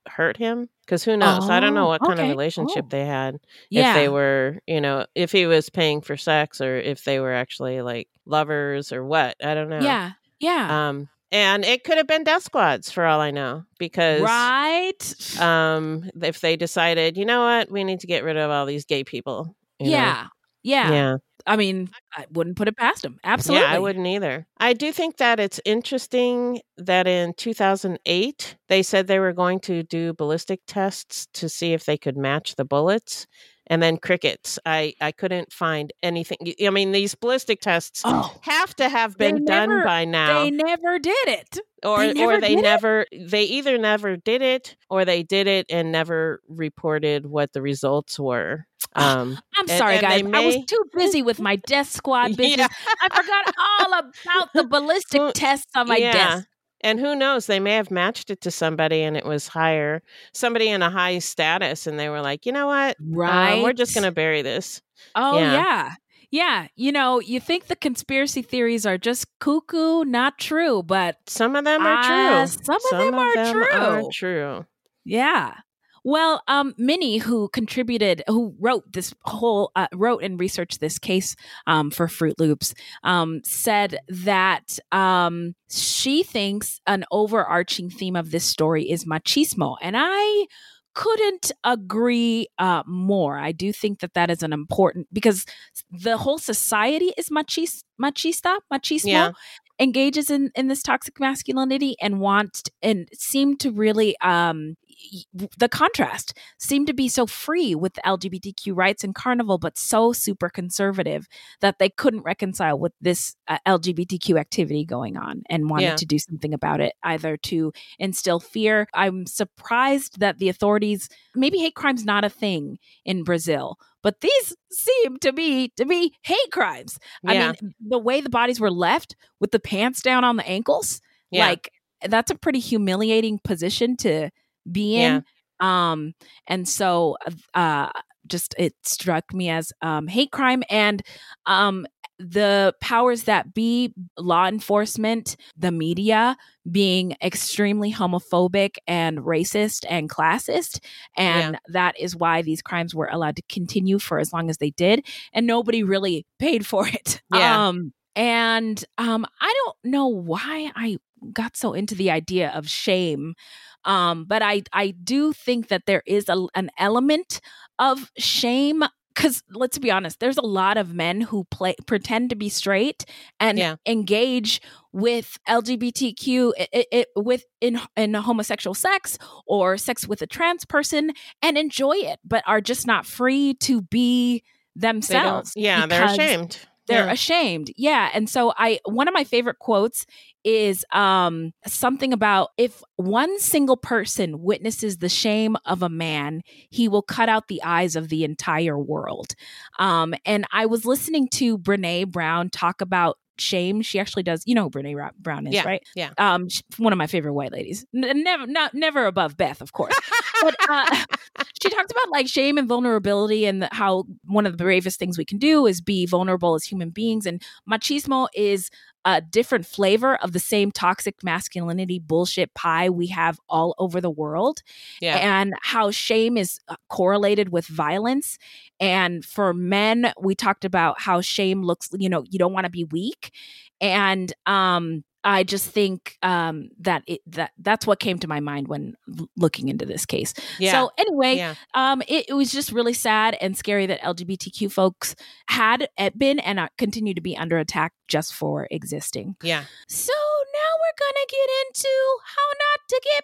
hurt him. Because who knows? I don't know what Oh, kind of okay. relationship Oh. they had. Yeah. If they were, you know, if he was paying for sex or if they were actually like lovers or what. I don't know. Yeah. Yeah. Um, and it could have been death squads for all I know. Because right. um, if they decided, you know what, we need to get rid of all these gay people. you know? Yeah. Yeah. Yeah. I mean, I wouldn't put it past him. Absolutely. Yeah, I wouldn't either. I do think that it's interesting that in two thousand eight, they said they were going to do ballistic tests to see if they could match the bullets. And then crickets. I, I couldn't find anything. I mean, these ballistic tests Oh. have to have been They done never- by now. They never did it. or They never or they did it? never they either never did it or they did it and never reported what the results were. Um, I'm and- sorry, and guys. they I was may- too busy with my death squad business. I forgot all about the ballistic tests on my yeah. desk. And who knows? They may have matched it to somebody and it was higher, somebody in a high status, and they were like, you know what? Uh, we're Right. just going to bury this. Oh, Yeah. yeah. yeah. You know, you think the conspiracy theories are just cuckoo, not true, but some of them are uh, true. Some of them, are, true. are true. Yeah. Well, um, Minnie, who contributed, who wrote this whole, uh, wrote and researched this case um, for Fruit Loops, um, said that um, she thinks an overarching theme of this story is machismo. And I couldn't agree uh, more. I do think that that is an important, because the whole society is machis, machista, machismo. Yeah. Engages in, in this toxic masculinity and wants t- and seem to really um y- the contrast seemed to be so free with the L G B T Q rights and Carnival, but so super conservative that they couldn't reconcile with this uh, L G B T Q activity going on and wanted Yeah. to do something about it, either to instill fear. I'm surprised that the authorities, maybe hate crime's not a thing in Brazil, but these seem to be to be hate crimes. Yeah. I mean, the way the bodies were left with the pants down on the ankles, Yeah. like that's a pretty humiliating position to be in. Um, and so uh just it struck me as um hate crime, and um the powers that be, law enforcement, the media, being extremely homophobic and racist and classist. And Yeah. that is why these crimes were allowed to continue for as long as they did. And nobody really paid for it. Yeah. Um, and um, I don't know why I got so into the idea of shame. Um, but I, I do think that there is a, an element of shame. Because let's be honest, there's a lot of men who play pretend to be straight and Yeah. engage with L G B T Q it, it, with in in homosexual sex or sex with a trans person and enjoy it, but are just not free to be themselves. yeah, they're because ashamed. They're Yeah. ashamed. Yeah. And so I one of my favorite quotes is um something about, if one single person witnesses the shame of a man, he will cut out the eyes of the entire world. Um and I was listening to Brené Brown talk about shame. She actually does, you know who Brené Ra- Brown is, Yeah, right? yeah. Um sh- one of my favorite white ladies. N- never not never above Beth, of course. But uh, she talks about like shame and vulnerability, and the, how one of the bravest things we can do is be vulnerable as human beings. And machismo is a different flavor of the same toxic masculinity bullshit pie we have all over the world. Yeah. And how shame is uh, correlated with violence. And for men, we talked about how shame looks, you know, you don't want to be weak. And um I just think um, that it, that that's what came to my mind when l- looking into this case. Yeah. So anyway, Yeah. um, it, it was just really sad and scary that L G B T Q folks had uh, been and uh, continue to be under attack just for existing. Yeah. So now we're gonna get into how not to get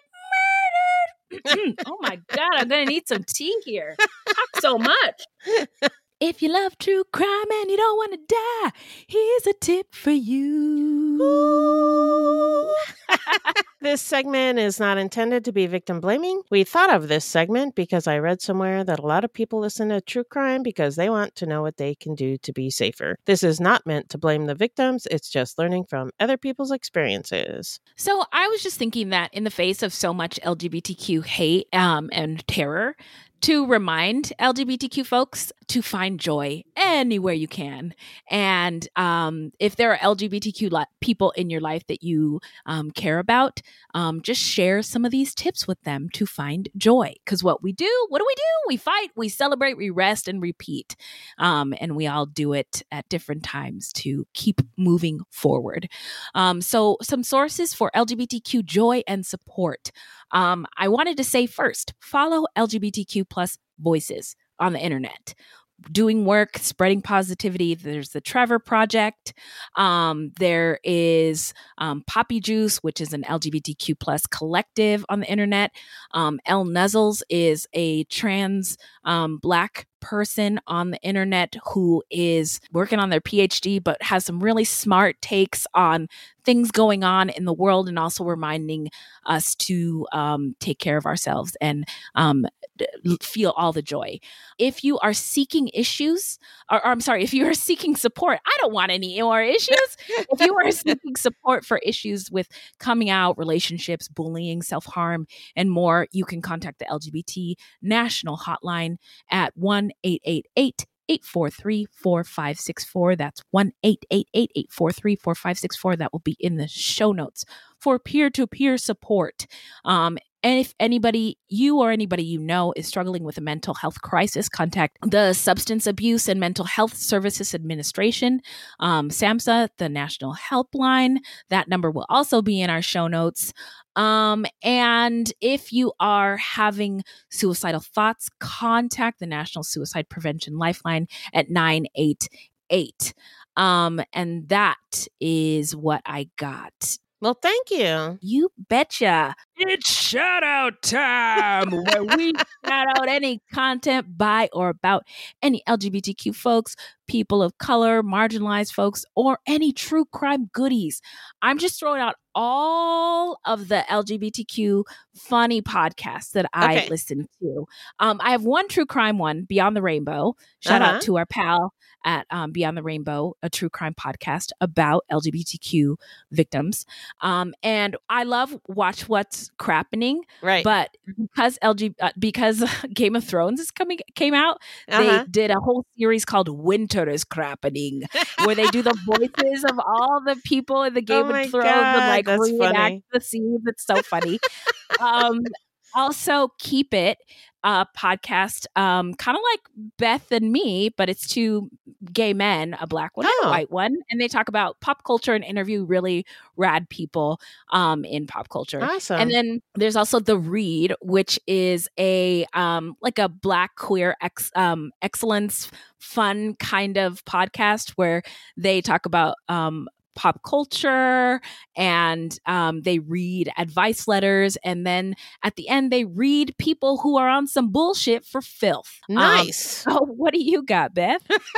murdered. Oh my god, I'm gonna need some tea here. Talk so much. If you love true crime and you don't want to die, here's a tip for you. This segment is not intended to be victim blaming. We thought of this segment because I read somewhere that a lot of people listen to true crime because they want to know what they can do to be safer. This is not meant to blame the victims. It's just learning from other people's experiences. So I was just thinking that in the face of so much L G B T Q hate um, and terror, to remind L G B T Q folks to find joy anywhere you can. And um, if there are L G B T Q li- people in your life that you um, care about, um, just share some of these tips with them to find joy. Because what we do, what do we do? We fight, we celebrate, we rest, and repeat. Um, and we all do it at different times to keep moving forward. Um, so some sources for L G B T Q joy and support. Um, I wanted to say first, follow L G B T Q plus voices on the internet, doing work, spreading positivity. There's the Trevor Project. Um, there is um, Poppy Juice, which is an L G B T Q plus collective on the internet. Um, Elle Nuzzles is a trans um, Black person on the internet who is working on their P H D, but has some really smart takes on things going on in the world, and also reminding us to um, take care of ourselves and um, feel all the joy. If you are seeking issues, or, or I'm sorry, if you are seeking support, I don't want any more issues. If you are seeking support for issues with coming out, relationships, bullying, self-harm, and more, you can contact the L G B T National Hotline at one eight eight eight, eight four three, four five six four. That's one eight eight eight, eight four three, four five six four. That will be in the show notes for peer-to-peer support. Um, And if anybody, you or anybody you know is struggling with a mental health crisis, contact the Substance Abuse and Mental Health Services Administration, um, SAMHSA, the National Helpline. That number will also be in our show notes. Um, and if you are having suicidal thoughts, contact the National Suicide Prevention Lifeline at nine eight eight. Um, and that is what I got. Well, thank you. You betcha. It's shout out time where we shout out any content by or about any L G B T Q folks, people of color, marginalized folks, or any true crime goodies. I'm just throwing out all of the L G B T Q funny podcasts that I Okay. listen to. Um, I have one true crime one, Beyond the Rainbow. Shout Uh-huh. out to our pal at um, Beyond the Rainbow, a true crime podcast about L G B T Q victims. Um, and I love Watch What's Crappening, right? But because L G uh, because Game of Thrones is coming came out, Uh-huh. they did a whole series called Winter is Crappening, where they do the voices of all the people in the Game Oh my of Thrones God, and like that's reenact funny. the scenes. It's so funny. um, also, Keep It, a podcast, um, kind of like Beth and Me, but it's two gay men, a Black one and Oh. a white one, and they talk about pop culture and interview really rad people um, in pop culture. Awesome. And then there's also The Read, which is a um, like a Black queer ex- um, excellence, fun kind of podcast where they talk about um, pop culture, and um, they read advice letters, and then at the end they read people who are on some bullshit for filth. Nice. Um, so what do you got, Beth?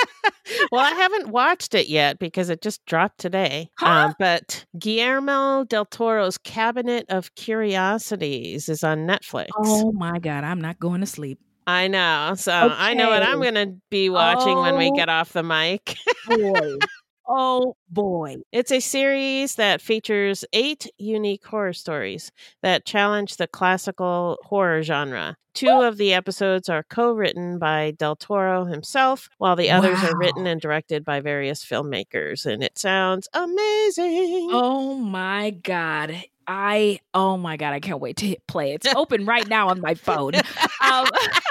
Well, I haven't watched it yet because it just dropped today. Um, but Guillermo del Toro's Cabinet of Curiosities is on Netflix. Oh my God, I'm not going to sleep. I know. So I know what I'm Okay. going to be watching when we Oh. get off the mic. Boy. Oh boy. It's a series that features eight unique horror stories that challenge the classical horror genre. Two of the episodes are co-written by Del Toro himself, while the others are written Wow. and directed by various filmmakers. And it sounds amazing. Oh my God. I, oh my God, I can't wait to hit play. It's open right now on my phone. Um,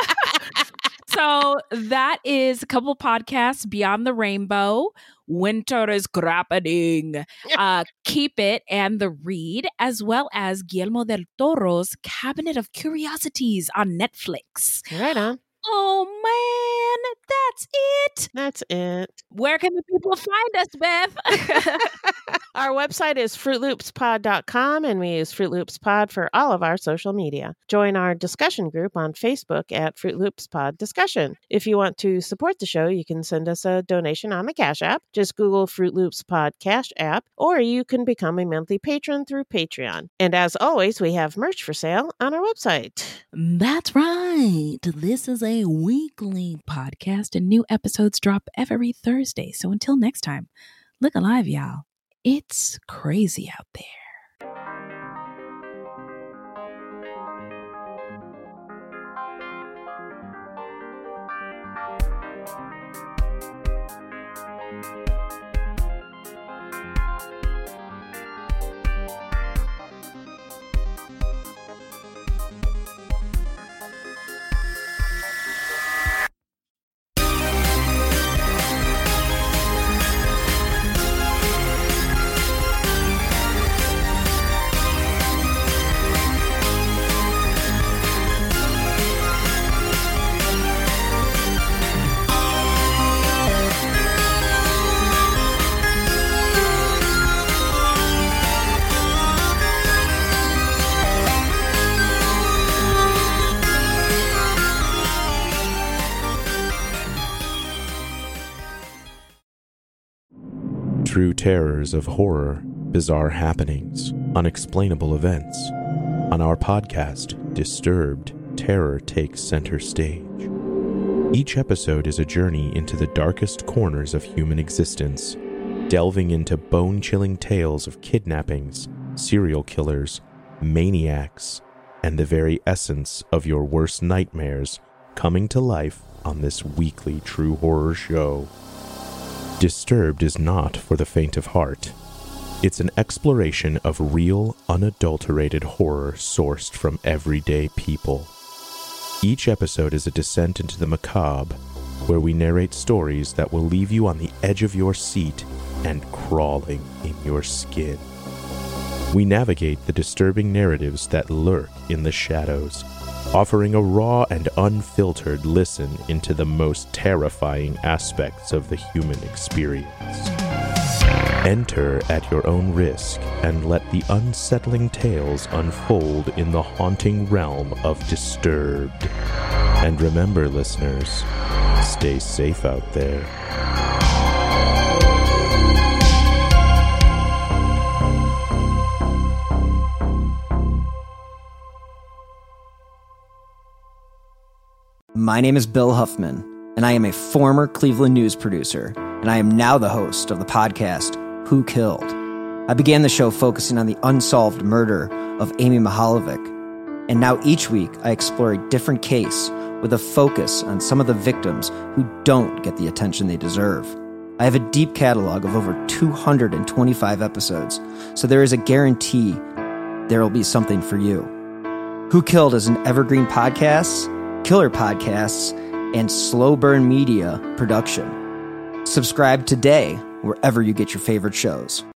so that is a couple podcasts, Beyond the Rainbow, Winter is Crappening, uh, Keep It, and The Read, as well as Guillermo del Toro's Cabinet of Curiosities on Netflix. Right on. Oh man, that's it. That's it. Where can the people find us, Beth? Our website is fruit loops pod dot com, and we use Fruit Loops Pod for all of our social media. Join our discussion group on Facebook at Fruit Loops Pod Discussion. If you want to support the show, you can send us a donation on the Cash App. Just Google Fruit Loops Pod Cash App, or you can become a monthly patron through Patreon. And as always, we have merch for sale on our website. That's right. This is a weekly podcast, and new episodes drop every Thursday. So until next time, look alive, y'all. It's crazy out there. true terrors of horror, bizarre happenings, unexplainable events. On our podcast, Disturbed, terror takes center stage. Each episode is a journey into the darkest corners of human existence, delving into bone-chilling tales of kidnappings, serial killers, maniacs, and the very essence of your worst nightmares coming to life on this weekly true horror show. Disturbed is not for the faint of heart. It's an exploration of real, unadulterated horror sourced from everyday people. Each episode is a descent into the macabre, where we narrate stories that will leave you on the edge of your seat and crawling in your skin. We navigate the disturbing narratives that lurk in the shadows, offering a raw and unfiltered listen into the most terrifying aspects of the human experience. Enter at your own risk and let the unsettling tales unfold in the haunting realm of Disturbed. And remember, listeners, stay safe out there. My name is Bill Huffman, and I am a former Cleveland news producer, and I am now the host of the podcast, Who Killed? I began the show focusing on the unsolved murder of Amy Mihaljevic, and now each week I explore a different case with a focus on some of the victims who don't get the attention they deserve. I have a deep catalog of over two hundred twenty-five episodes, so there is a guarantee there will be something for you. Who Killed is an evergreen podcast, killer podcasts, and slow burn media production. Subscribe today wherever you get your favorite shows.